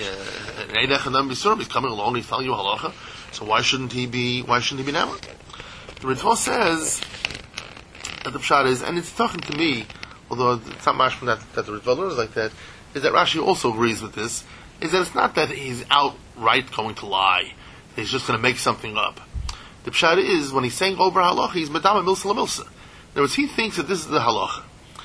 uh, he's coming along, he's telling you halacha. So why shouldn't he be? Why shouldn't he be now? The Ritva says that the pshat is, and it's talking to me, although it's not much from that that the Ritva learns like that, is that Rashi also agrees with this. Is that it's not that he's outright going to lie; he's just going to make something up. The pshat is when he's saying over halacha, he's medama milsa la milsa. In other words, he thinks that this is the halacha,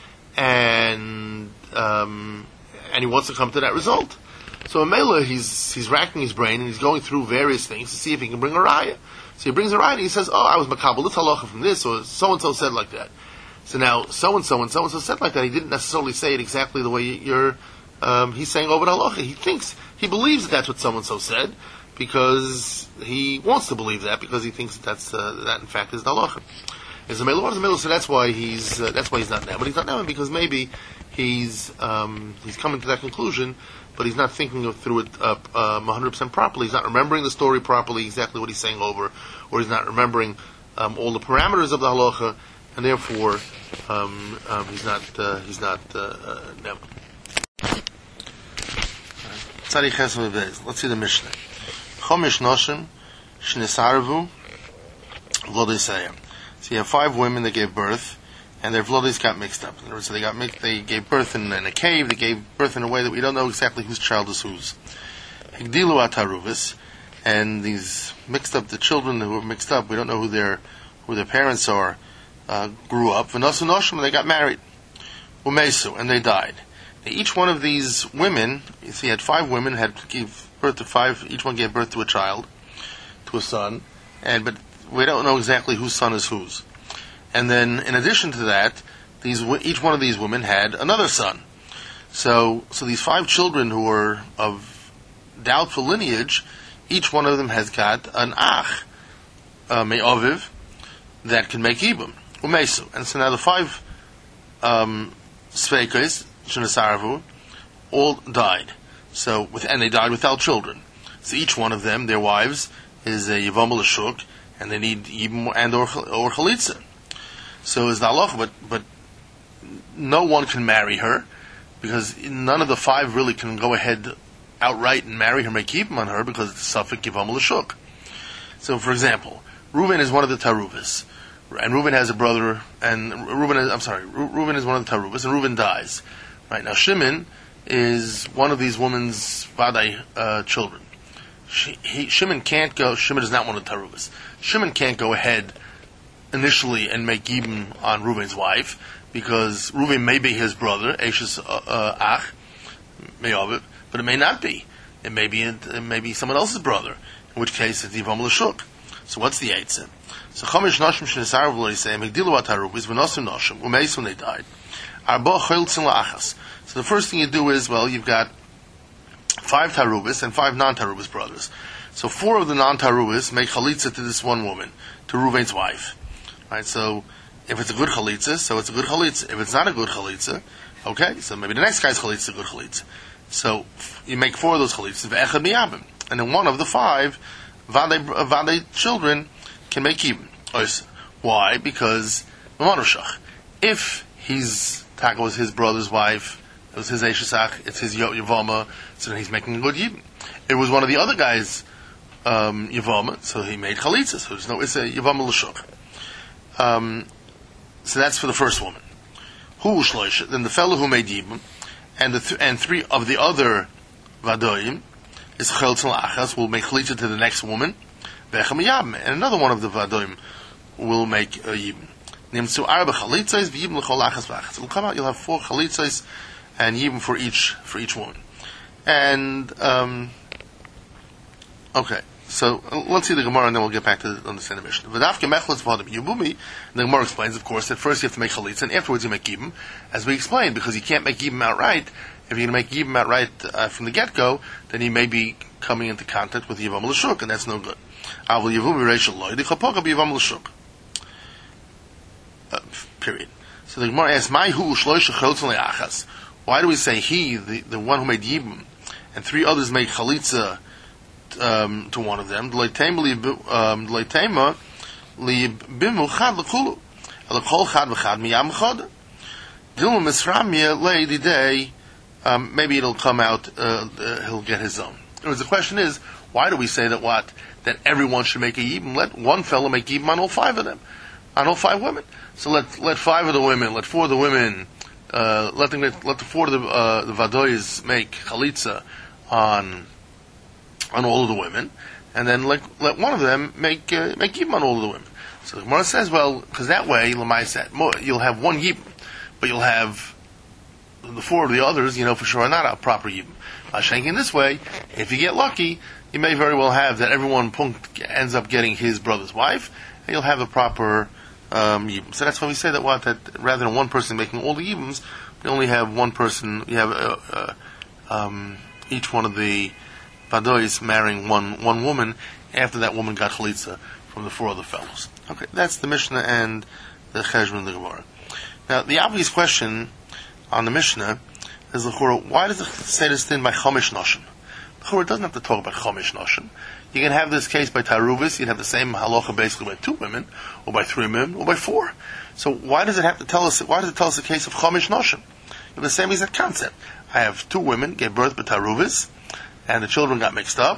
and um, and he wants to come to that result. So in Mela, he's he's racking his brain and he's going through various things to see if he can bring a raya. So he brings a raya and he says, "Oh, I was makabel this halacha from this, or so and so said like that." So now so and so and so and so said like that. He didn't necessarily say it exactly the way you're. Um, he's saying over the halacha. He thinks he believes that that's what so and so said because he wants to believe that because he thinks that that's uh, that in fact is the halacha. Is the Mela, is the Mela? So that's why he's uh, that's why he's not now. But he's not now because maybe he's um, he's coming to that conclusion. But he's not thinking of through it uh, um, one hundred percent properly. He's not remembering the story properly, exactly what he's saying over, or he's not remembering um, all the parameters of the halacha, and therefore um, um, he's not uh, he's not uh, uh, never. Let's see the Mishnah. Chomish noshim shnesarvu v'lodisayim. So you have five women that gave birth. And their vlodis got mixed up. In other words, so they got mixed, they gave birth in, in a cave. They gave birth in a way that we don't know exactly whose child is whose. Higdilu ataruvis, and these mixed up the children who were mixed up. We don't know who their who their parents are. Uh, grew up. V'nosu noshim, they got married. Umesu, and they died. Now, each one of these women, you see, had five women had gave birth to five. Each one gave birth to a child, to a son, and but we don't know exactly whose son is whose. And then, in addition to that, these each one of these women had another son. So, so these five children who were of doubtful lineage, each one of them has got an ach, uh, me'aviv, that can make ibum, umesu. And so now the five um, sveikos, shenasaravu, all died. So, with, and they died without children. So each one of them, their wives, is a yivam l'shuk, and they need ibum and or, or chalitza. So is the halacha, but but no one can marry her because none of the five really can go ahead outright and marry her, make ibum on her because it's a suffik yivam l'shuk. So, for example, Reuven is one of the taruvis, and Reuven has a brother, and Reuven is, I'm sorry, Reuven is one of the taruvis, and Reuven dies. Right now, Shimon is one of these woman's vadai uh, children. She, he, Shimon can't go. Shimon is not one of the taruvis. Shimon can't go ahead initially and make ibum on Reuven's wife because Reuven may be his brother, Eish's uh, uh, ach, me'aviv, but it may not be. It may be it may be someone else's brother. in which case it's Yivam L'Shuk. So what's the Eitzah? So Chomish Noshim Shenisarav Lo Yisei Megdilu Atarubis V'Nosim Noshim Umeis when they died. Arba Choyltzin La'achas. So the first thing you do is, well, you've got five Tarubis and five non-Tarubis brothers. So four of the non-Tarubis make Chalitza to this one woman, to Ruvain's wife. Right, so if it's a good Chalitza, so it's a good Chalitza. If it's not a good Chalitza, okay, so maybe the next guy's Chalitza is a good Chalitza. So you make four of those Chalitzas, Ve'echad Miyabim. And then one of the five Vade, Vade children can make Yibim. Why? Because if he's Taka was his brother's wife, it was his Eishesach, it's his Yavama, so then he's making a good Yibim. It was one of the other guys' um, Yavama, so he made Chalitza, so there's no, it's a Yavama L'Shuk. Um, so that's for the first woman. Hu Shloisha, then the fellow who made Yibim, and the th- and three of the other Vadoim, is Cheltzin La'achas, will make Chalitza to the next woman, Ve'echam Yabim, and another one of the Vadoim will make a Yibim. Nimtzu Arba Chalitzais, V'Yibim L'chol La'achas V'achas. It will come out, you'll have four Chalitzais, and Yibim for each, for each woman. And, um, okay, so uh, let's see the Gemara and then we'll get back to understand the Mishnah. V'dafke Mechletz V'Adam Yibumi, the Gemara explains, of course, that first you have to make Chalitza, and afterwards you make Yibim, as we explained, because you can't make Yibim outright. If you're going to make Yibim outright uh, from the get-go, then you may be coming into contact with Yivam L'Shuk, and that's no good. Avol Yivumi Reishal Loi, Dichapoka B'Yivam L'Shuk. Period. So the Gemara asks, "My hu shloisha cheltzon le'achas." Why do we say he, the, the one who made Yibim, and three others make Chalitza um, to one of them? D'leitema li'bimu chad l'chulu, l'chol chad v'chad miyam chad. Dilma misramya le'ididei. Maybe it'll come out. Uh, uh, he'll get his own. Anyways, the question is, why do we say that what that everyone should make a Yibim? Let one fellow make Yibim on all five of them, on all five women. So let let five of the women, let four of the women, uh, let them let, let the four of the uh, the Vadois make Chalitza on on all of the women, and then let let one of them make uh, make Yibim on all of the women. So the Gemara says, well, because that way, Lamai said, you'll have one Yibim, but you'll have the four of the others, you know, for sure are not a proper Yibim. Mashenk in this way, if you get lucky, you may very well have that everyone ends up getting his brother's wife, and you'll have a proper um, Yibim. So that's why we say that what that rather than one person making all the Yibims, we only have one person. You have uh, uh, um, each one of the Vadois marrying one one woman after that woman got Chalitza from the four other fellows. Okay, that's the Mishnah and the Cheshbon and the Gemara. Now, the obvious question on the Mishnah is, why does it say this thing by Chomish Noshim? It doesn't have to talk about Chomish Noshim. You can have this case by Taruvis, you'd have the same halacha basically by two women, or by three women, or by four. So why does it have to tell us, why does it tell us the case of Chomish Noshim? You have the same exact concept. I have two women, gave birth by Taruvis, and the children got mixed up,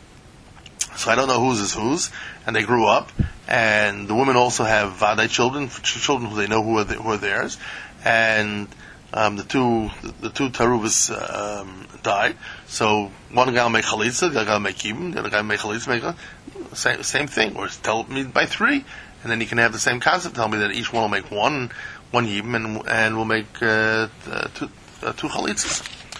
so I don't know whose is whose, and they grew up, and the women also have Vadai children, children who they know who are, the, who are theirs, and Um, the two the two Taruvis um, died. So one guy will make Chalitza, the other guy will make Yibim, the other guy will make Chalitza, make a, same, same thing. Or tell me by three, and then you can have the same concept. Tell me that each one will make one one Yibim, and, and we'll make uh, two, uh, two Chalitzas.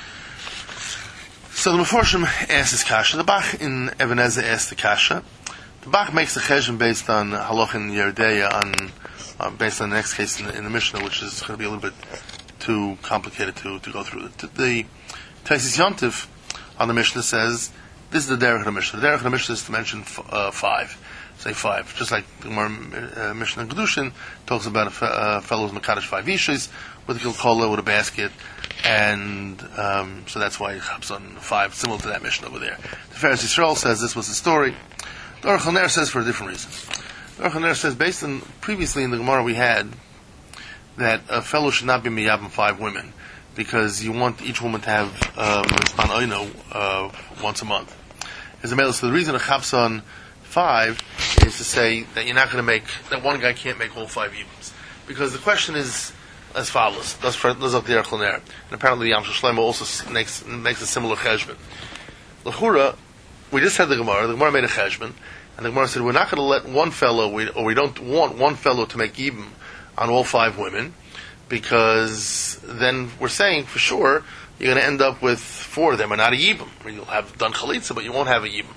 So the Meforshim asks this Kasha. The Bach in Ebenezer asks the Kasha. The Bach makes the Cheshbon based on Halach in Yerdeya, on uh, based on the next case in the, in the Mishnah, which is going to be a little bit too complicated to, to go through. The, the Taisis Yontif on the Mishnah says, this is the Derech of the Mishnah. The Derech of the Mishnah is to mention f- uh, five. Say five. Just like the uh, Mishnah in Kedushin talks about a fe- uh, fellow's Mekadosh five Ishis with a Kilkola, with a basket, and um, so that's why it hops on five, similar to that Mishnah over there. The Pharisee Yisrael says this was the story. The Aruch HaNer says for a different reason. The Aruch HaNer says, based on previously in the Gemara we had, that a fellow should not be miyabim five women, because you want each woman to have um, Rizban Oino uh, once a month. As a male, so the reason a chaps on five is to say that you're not going to make, that one guy can't make all five yibums. Because the question is as follows. That's for those of the Aruch HaNer. And apparently the Yam Shlomo also makes, makes a similar cheshbon. L'chura, we just had the Gemara, the Gemara made a cheshbon, and the Gemara said we're not going to let one fellow, we, or we don't want one fellow to make yibum on all five women, because then we're saying for sure you're going to end up with four of them and not a yibum. You'll have done chalitza, but you won't have a yibum.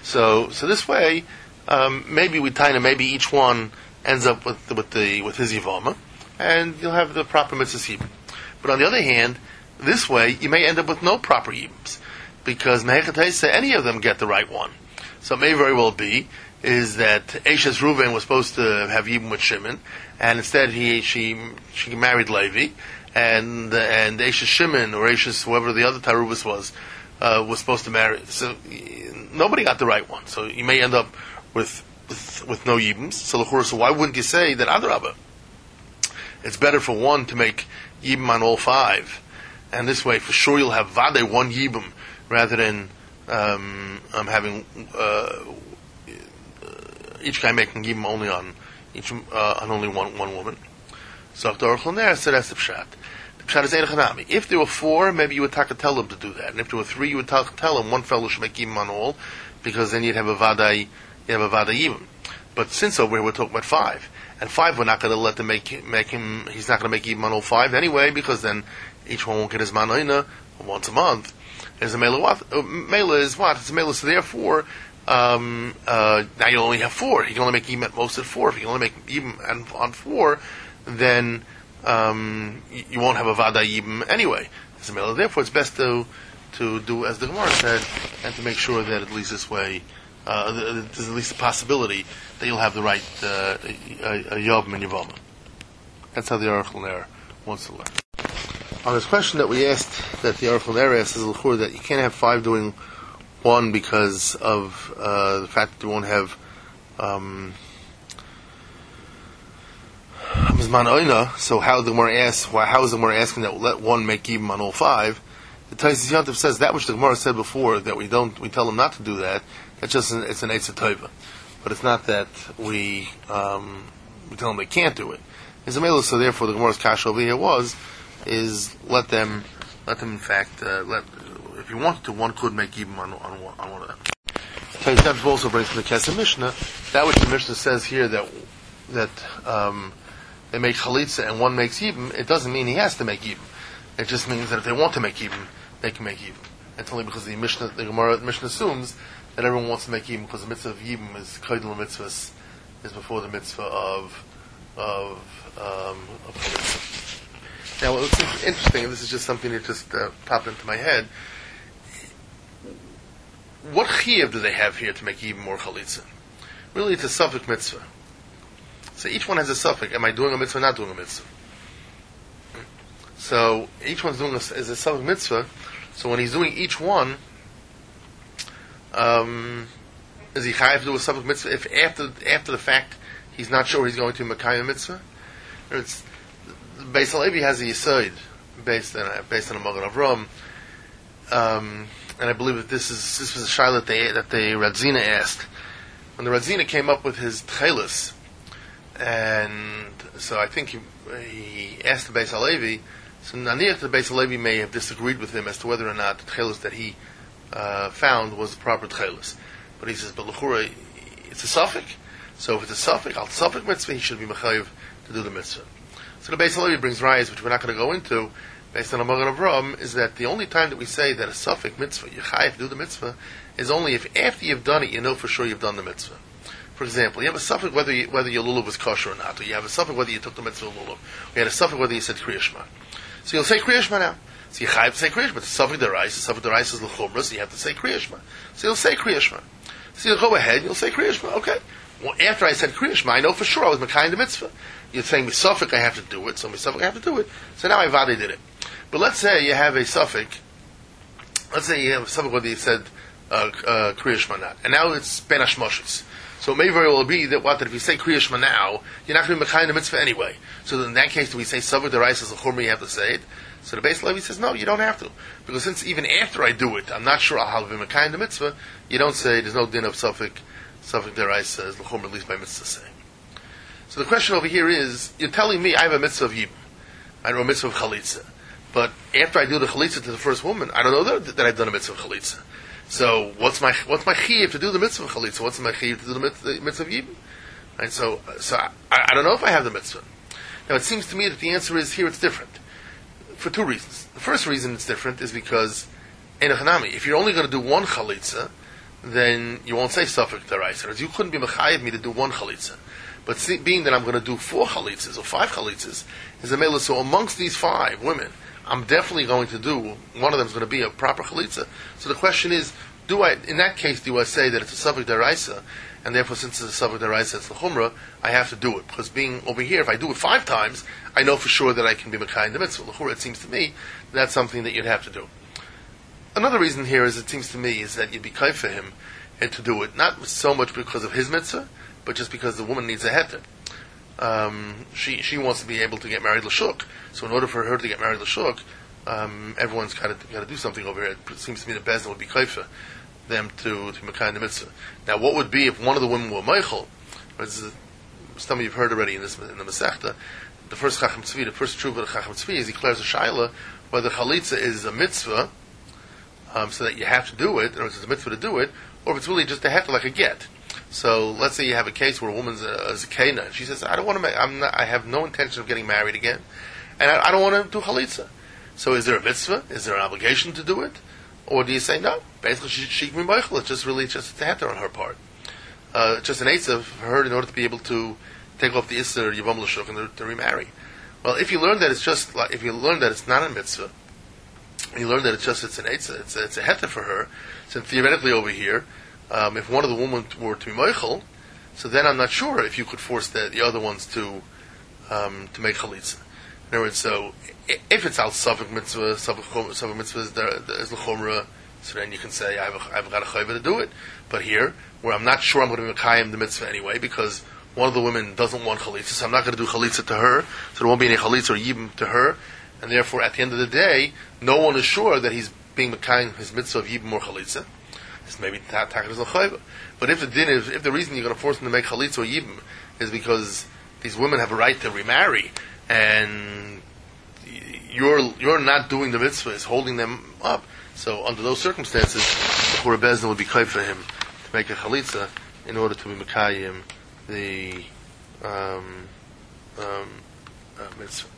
So, so this way, um, maybe we tie maybe each one ends up with with the with his yivama, and you'll have the proper mitzvah yibum. But on the other hand, this way you may end up with no proper yibums, because mehechatesa any of them get the right one. So it may very well be is that Eshes Reuven was supposed to have yibum with Shimon, and instead he she she married Levi, and and Eshes Shimon or Eshes whoever the other Tarubis was uh, was supposed to marry. So nobody got the right one. So you may end up with with, with no yibums. So so why wouldn't you say that Adrabah? It's better for one to make yibum on all five, and this way for sure you'll have vade one yibum rather than um, um, having uh, each guy making yibum only on each uh, on only one one woman. So the Aruch LaNer said that's the pshat. The pshat is ein chanami. If there were four, maybe you would taka tell them to do that, and if there were three, you would taka tell them one fellow should make yibum on all, because then you'd have a vade you have a vade yibum. But since over here we're talking about five, and five we're not going to let them make make him. He's not going to make yibum on all five anyway, because then each one won't get his manoina once a month. Is a mela what? Uh, mela is what? It's a mela. So therefore, um, uh, now you only have four. You can only make yibum at most at four. If you can only make yibum on, on four, then um, you, you won't have a vada yibum anyway. It's a mela. Therefore, it's best to to do as the Gemara said, and to make sure that at least this way, uh, there's at least a possibility that you'll have the right uh, yavim and yavama. That's how the Aruch LaNer wants to learn. On this question that we asked, that the Aruch LaNer asked, is l'chur that you can't have five doing one because of uh, the fact that you won't have um, Mizman Oina. So how the Gemara asks, why, how is the Gemara asking that let one make yibum on all five? The Taisis Yontif says that which the Gemara said before, that we don't, we tell them not to do that. That's just an, it's an Eitzah Tova, but it's not that we um, we tell them they can't do it. It's a mela, so therefore the Gemara's kasha over here was. Is let them, let them in fact, uh, let, if you wanted to, one could make yibum on, on, one, on one of them. Taiz also brings from the Kesef Mishnah, that which the Mishnah says here that, that, um, they make chalitza and one makes yibum, it doesn't mean he has to make yibum. It just means that if they want to make yibum, they can make yibum. It's only because the Mishnah, the Gemara, the Mishnah assumes that everyone wants to make yibum, because the mitzvah of yibum is koydel mitzvah, is before the mitzvah of, of, um, of chalitza. Now, what's interesting, and this is just something that just uh, popped into my head, what chiyuv do they have here to make yibum or chalitza? Really, it's a suffix mitzvah. So each one has a suffix. Am I doing a mitzvah or not doing a mitzvah? So each one's doing a, is a suffix mitzvah. So when he's doing each one, um, is he chayav to do a suffix mitzvah if after after the fact he's not sure he's going to makayim mitzvah? Or it's Beis Halevi has a yisoid based on based on a Magen Avram, um, and I believe that this is this was a shayla that they that the Radzina asked when the Radzina came up with his tchelis, and so I think he, he asked the Beis Halevi. So Naniach the Beis Halevi may have disagreed with him as to whether or not the tchelis that he uh, found was the proper tchelis, but he says, but l'chura it's a suffix. So if it's a suffix, al suffix mitzvah, he should be mechayiv to do the mitzvah. So the Beis Halevi brings rayas, which we're not going to go into, based on a Magen Avram, is that the only time that we say that a suffix mitzvah, you chayav to do the mitzvah, is only if after you've done it, you know for sure you've done the mitzvah. For example, you have a suffix whether you, whether your lulav was kosher or not, or you have a suffix whether you took the mitzvah lulav, or you had a suffix whether you said Kriya Shema. So you'll say Kriya Shema now. So you chayav to say Kriya Shema. The suffix derais, the suffix derais is l'chumra, so you have to say Kriya Shema. So you'll say Kriya Shema. So you'll go ahead, you'll say Kriya Shema. Okay. Well, after I said Kriya Shema, I know for sure I was mekayim the mitzvah. You're saying misafik, I have to do it, so misafik, I have to do it. So now I vade did it. But let's say you have a suffix. Let's say you have a suffix whether you said uh, uh, Kriya Shema not, and now it's ben hashmoshes. So it may very well be that what that if you say Kriya Shema now, you're not going to be mekayim the mitzvah anyway. So in that case, do we say suffix the rice is a churma? You have to say it. So the Beis Halevi says no, you don't have to, because since even after I do it, I'm not sure I'll be mekayim the mitzvah. You don't say there's no din of suffix. Suffix the rice is l'churma, at least by mitzvah saying. So the question over here is, you're telling me I have a mitzvah of yibum, I know a mitzvah of chalitza, but after I do the chalitza to the first woman, I don't know that, that I've done a mitzvah of chalitza. So what's my what's my chiyuv to do the mitzvah of chalitza? What's my chiyuv to do the mitzvah, the mitzvah of yibum? Right. So so I, I don't know if I have the mitzvah. Now it seems to me that the answer is here it's different for two reasons. The first reason it's different is because ein hanami. If you're only going to do one chalitza, then you won't say Safek Daraisa. You couldn't be mechayiv me to do one chalitza. But see, being that I'm going to do four chalitzas or five chalitzas, is a mela. So amongst these five women, I'm definitely going to do, one of them is going to be a proper chalitza. So the question is, do I, in that case, do I say that it's a Safek Daraisa, and therefore since it's a Safek Daraisa, it's the Chumrah, I have to do it. Because being over here, if I do it five times, I know for sure that I can be Mekayim the mitzvah. L'chura, it seems to me, that's something that you'd have to do. Another reason here is, it seems to me, is that you'd be kind for him and to do it, not so much because of his mitzvah, but just because the woman needs a heter. Um, she she wants to be able to get married l'shuk. So in order for her to get married l'shuk, um, everyone's got to got to do something over here. It seems to me the Bezdin would be kind for them to to Mekayim the mitzvah. Now, what would be if one of the women were Meichel? Some of you've heard already in this in the Masechta. The first Chacham Tzvi, the first truth of the Chacham Tzvi is he declares a shaila whether chalitza is a mitzvah, um, so that you have to do it, or it's a mitzvah to do it, or if it's really just a heter like a get. So let's say you have a case where a woman's a, a zakena, and she says, "I don't want to make. I'm not, I have no intention of getting married again, and I, I don't want to do chalitza." So is there a mitzvah? Is there an obligation to do it, or do you say no? Basically, she, she can be meichel. It's just really just a heter on her part. Uh, just an eitzah for her in order to be able to take off the isser yivam l'shuk and to, to remarry. Well, if you learn that it's just like, if you learn that it's not a mitzvah, and you learn that it's just it's an eitzah, it's a, it's a heter for her. So theoretically, over here, um, if one of the women were to be meichel, so then I'm not sure if you could force the, the other ones to um, to make chalitza. In other words, so if it's al Safek mitzvah, Safek mitzvah is the l'chumra, so then you can say I've I've got a chayva to do it. But here, where I'm not sure I'm going to be mekayim the mitzvah anyway, because one of the women doesn't want chalitza, so I'm not going to do chalitza to her, so there won't be any chalitza or yibim to her, and therefore at the end of the day, no one is sure that he's being mekayim his mitzvah of yibim or chalitza. It's maybe takat is l'chayva. But if the din is, if the reason you're going to force him to make chalitza or yibim is because these women have a right to remarry, and you're you're not doing the mitzvah, is holding them up. So under those circumstances, the Chura Bezdin would be kai for him to make a chalitza in order to be mekayim the um, um, uh, mitzvah.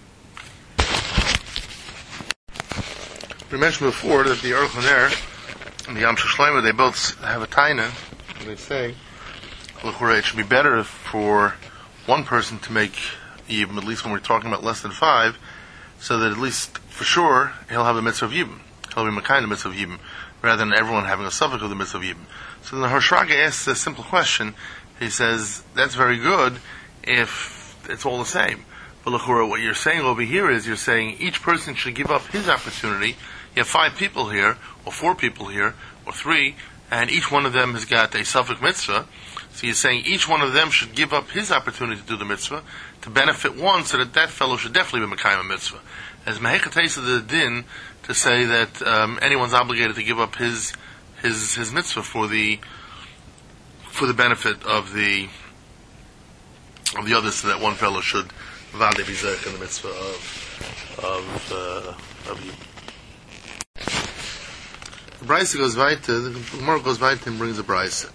We mentioned before that the Aruch LaNer and the Yam Shlomo, they both have a taina. They say it should be better for one person to make yibum, at least when we're talking about less than five, so that at least for sure he'll have the mitzvah of yibum. He'll be mekayim the mitzvah of yibum, rather than everyone having a suffix of the mitzvah of yibum. So then the Harshraga asks a simple question. He says, that's very good if it's all the same. But l'chura, what you're saying over here is, you're saying each person should give up his opportunity. You have five people here, or four people here, or three, and each one of them has got a suffix mitzvah. So you're saying each one of them should give up his opportunity to do the mitzvah, to benefit one, so that that fellow should definitely be mekayim a mitzvah. As mehechatesa of the din, to say that um, anyone's obligated to give up his his his mitzvah for the for the benefit of the of the others, so that one fellow should vade bizarch in the mitzvah of of uh, of you. The Brisa goes weiter. The Gemara goes weiter and brings a Brisa.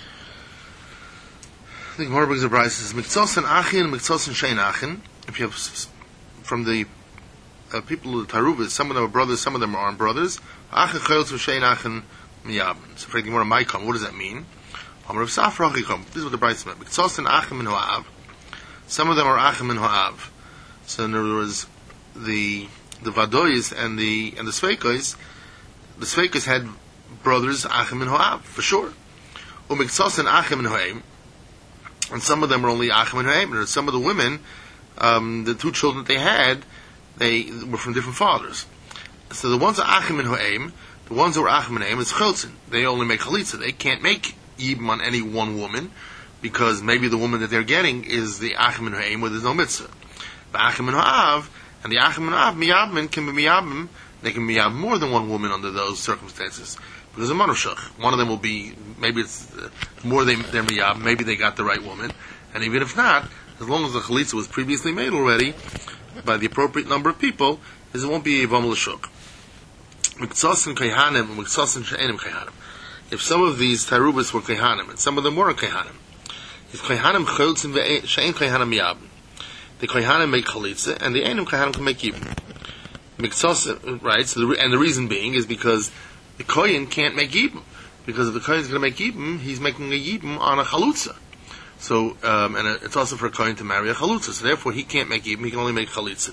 The Gemara brings a Brisa. Says miktzos and achin, miktzos and shein achin. If you have from the uh, people of the Taruvas, some of them are brothers, some of them aren't brothers. Achin chayotz v'shein achin miyabim. So for the Gemara, Maikam, what does that mean? This is what the Brisa meant. Miktzos and achin min ho'av. Some of them are achin min ho'av. So in other words, the the vadois and the and the sveikos, the sveikos had brothers achin min ho'av for sure. Umiktzos and achin min ho'aim. And some of them are only achin min ho'aim. And some of the women, um, the two children that they had, they were from different fathers. So the ones that are achin min ho'aim, the ones that were achin min ho'aim, is chotzin. They only make chalitza. They can't make yibum on any one woman, because maybe the woman that they're getting is the achin min ho'aim where there's no mitzvah. But achin min ho'av, and the achin min ho'av, miyabim, can be miyabim, they can miyab more than one woman under those circumstances. Because a manushach, one of them will be, maybe it's uh, more they, they're miyab, maybe they got the right woman, and even if not, as long as the chalitza was previously made already, by the appropriate number of people, is it won't be a vam l'shuk. Miktzos and kayhanim, miktzos and she'enim kayhanim. If some of these tarubas were kayhanim, and some of them weren't kayhanim, if kayhanim cholitzim she'en kayhanim miyab, the kayhanim make chalitza, and the enim kayhanim can make yibum. Miktzos, right? So the, and the reason being is because the kohen can't make yibum, because if the kohen is going to make yibum, he's making a yibum on a chalutza. So, um, and it's also for a kohen to marry a chalutza. So therefore, he can't make yibum; he can only make chalitza.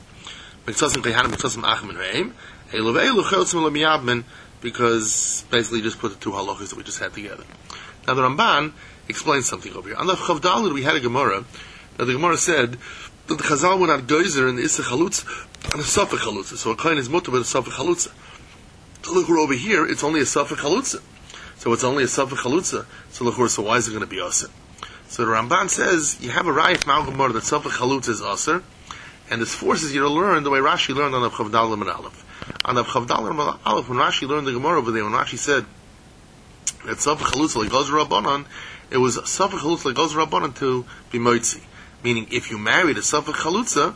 Because basically, he just put the two halachas that we just had together. Now, the Ramban explains something over here. On the Chavdalid, we had a Gemara. Now, the Gemara said that the Chazal were not geyser in the Issa Chalutz and a Safek Chalutza. So a kohen is mutter with a Safek Chalutza. So look, we're over here, it's only a Safek Chalutza. So it's only a Safek Chalutza. So look, so why is it going to be Aser? So the Ramban says, you have a Rayif Mal Gemara that Safek Chalutza is Aser, and this forces you to learn the way Rashi learned on the Chavdalid and Aleph. On the Chavdalid and Aleph, when Rashi learned the Gemara over there, when Rashi said that Safek Chalutza like goes Rabbanan, it was Safek Chalutza like goes Rabbanan to be Moitzi. Meaning, if you married a Safek Chalutza,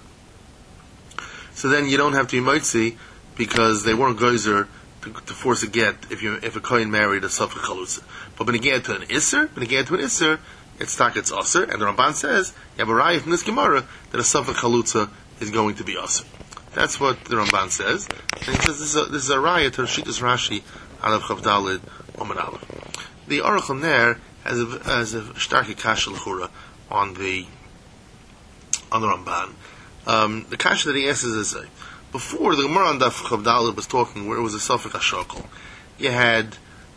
so then you don't have to be Moitzi because they weren't geyser to, to force a get if you if a kohen married a Safek Chalutza. But when you get to an Isser, when you get to an Isser, it's tak it's Aser, and the Ramban says you have a raya from this Gemara that a Safek Chalutza is going to be Aser. That's what the Ramban says, and he says this is a, this is a raya to Shitas Rashi out of Chavdalid Omer Aleph. The Aruch there has a has a starke kasha l'chura on the on the Ramban. Um, the kasha that he asks is this: before the Gemara on Daf Chavdalid was talking where it was a Safek HaShakol, you had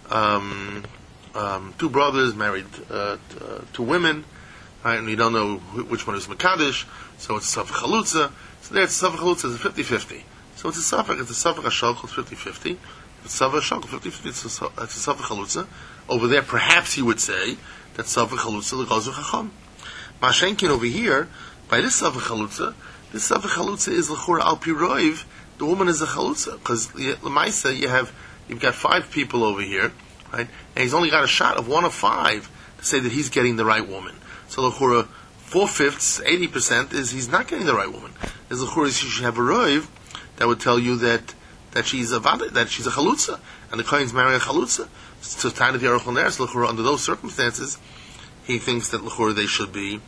um, um, two brothers married uh, t- uh, two women, right, and you don't know wh- which one is Mekadosh, so it's a Safek Chalutza. So there it's a Safek Chalutza, it's a fifty-fifty. So it's a Safek, it's a Safek HaShakol, it's fifty-fifty. It's a Safek HaShakol, fifty-fifty, it's a, it's a Safek Chalutza. Over there, perhaps he would say that Safek Chalutza l'gazu chacham. Mashenkin over here, by this Safek Chalutza, this Safek Chalutza is l'chura al piroiv. The woman is a Chalutza because l'maisa you have you've got five people over here, right? And he's only got a shot of one of five to say that he's getting the right woman. So l'chura four fifths, eighty percent is he's not getting the right woman. Is l'chura you should have a roiv that would tell you that that she's a that she's a Chalutza and the kohen's marrying a Chalutza. So time of the Aruch Ner, so l'chura under those circumstances, he thinks that l'chura they should be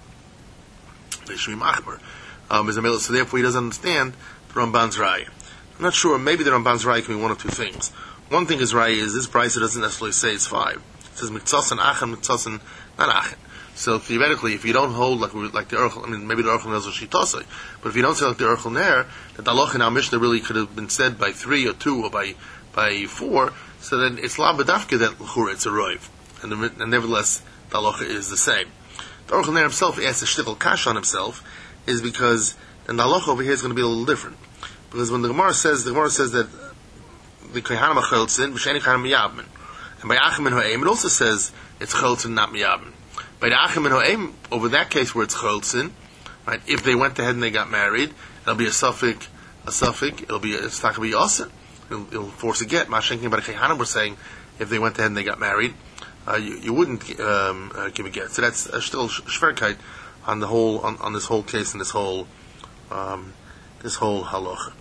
they should be machmer. Um, so therefore he doesn't understand the Ramban's Raya. I'm not sure, maybe the Ramban's Raya can be one of two things. One thing is Raya is this price doesn't necessarily say it's five. It says Miktzasan Achen, Miktzasan not Achen. So theoretically, if you don't hold like like the Aruch, I mean maybe the Aruch Ner is a Shitosai, but if you don't say like the Aruch Ner, that the Halacha in our Mishnah really could have been said by three or two or by by four, so then it's La B'dafke that l'chura it's a roiv, and, the, and nevertheless the Halacha is the same. The Aruch Ner himself asks a shtickle kash on himself, is because then the Halacha over here is going to be a little different. Because when the Gemara says, the Gemara says that the Kohanim are Cheltzin, B'sheni Kohanim Miyabmin. And by Achim and Ho'eim, it also says it's Cheltzin, not Miyabmin. By the Achim and Ho'eim, over that case where it's Cheltzin, right, if they went ahead and they got married, it'll be a suffix, a suffix, it'll be, it's not going to be Yosef. It'll, it'll force a get. Mashenkin, but the Kohanim were saying, if they went ahead and they got married, uh, you, you wouldn't um, uh, give a get. So that's uh, still Shverkeit on the whole, on, on this whole case and this whole, um, this whole halacha.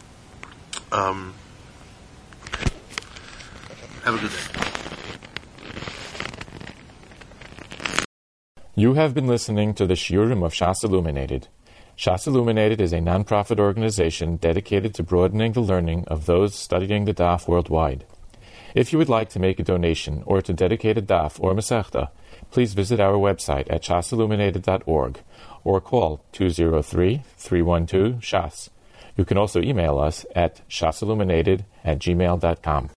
Um, have a good day. You have been listening to the Shiurim of Shas Illuminated. Shas Illuminated is a non-profit organization dedicated to broadening the learning of those studying the Daf worldwide. If you would like to make a donation or to dedicate a Daf or Masechta, please visit our website at shas illuminated dot org or call two zero three, three one two, S H A S. You can also email us at shasilluminated at gmail dot com.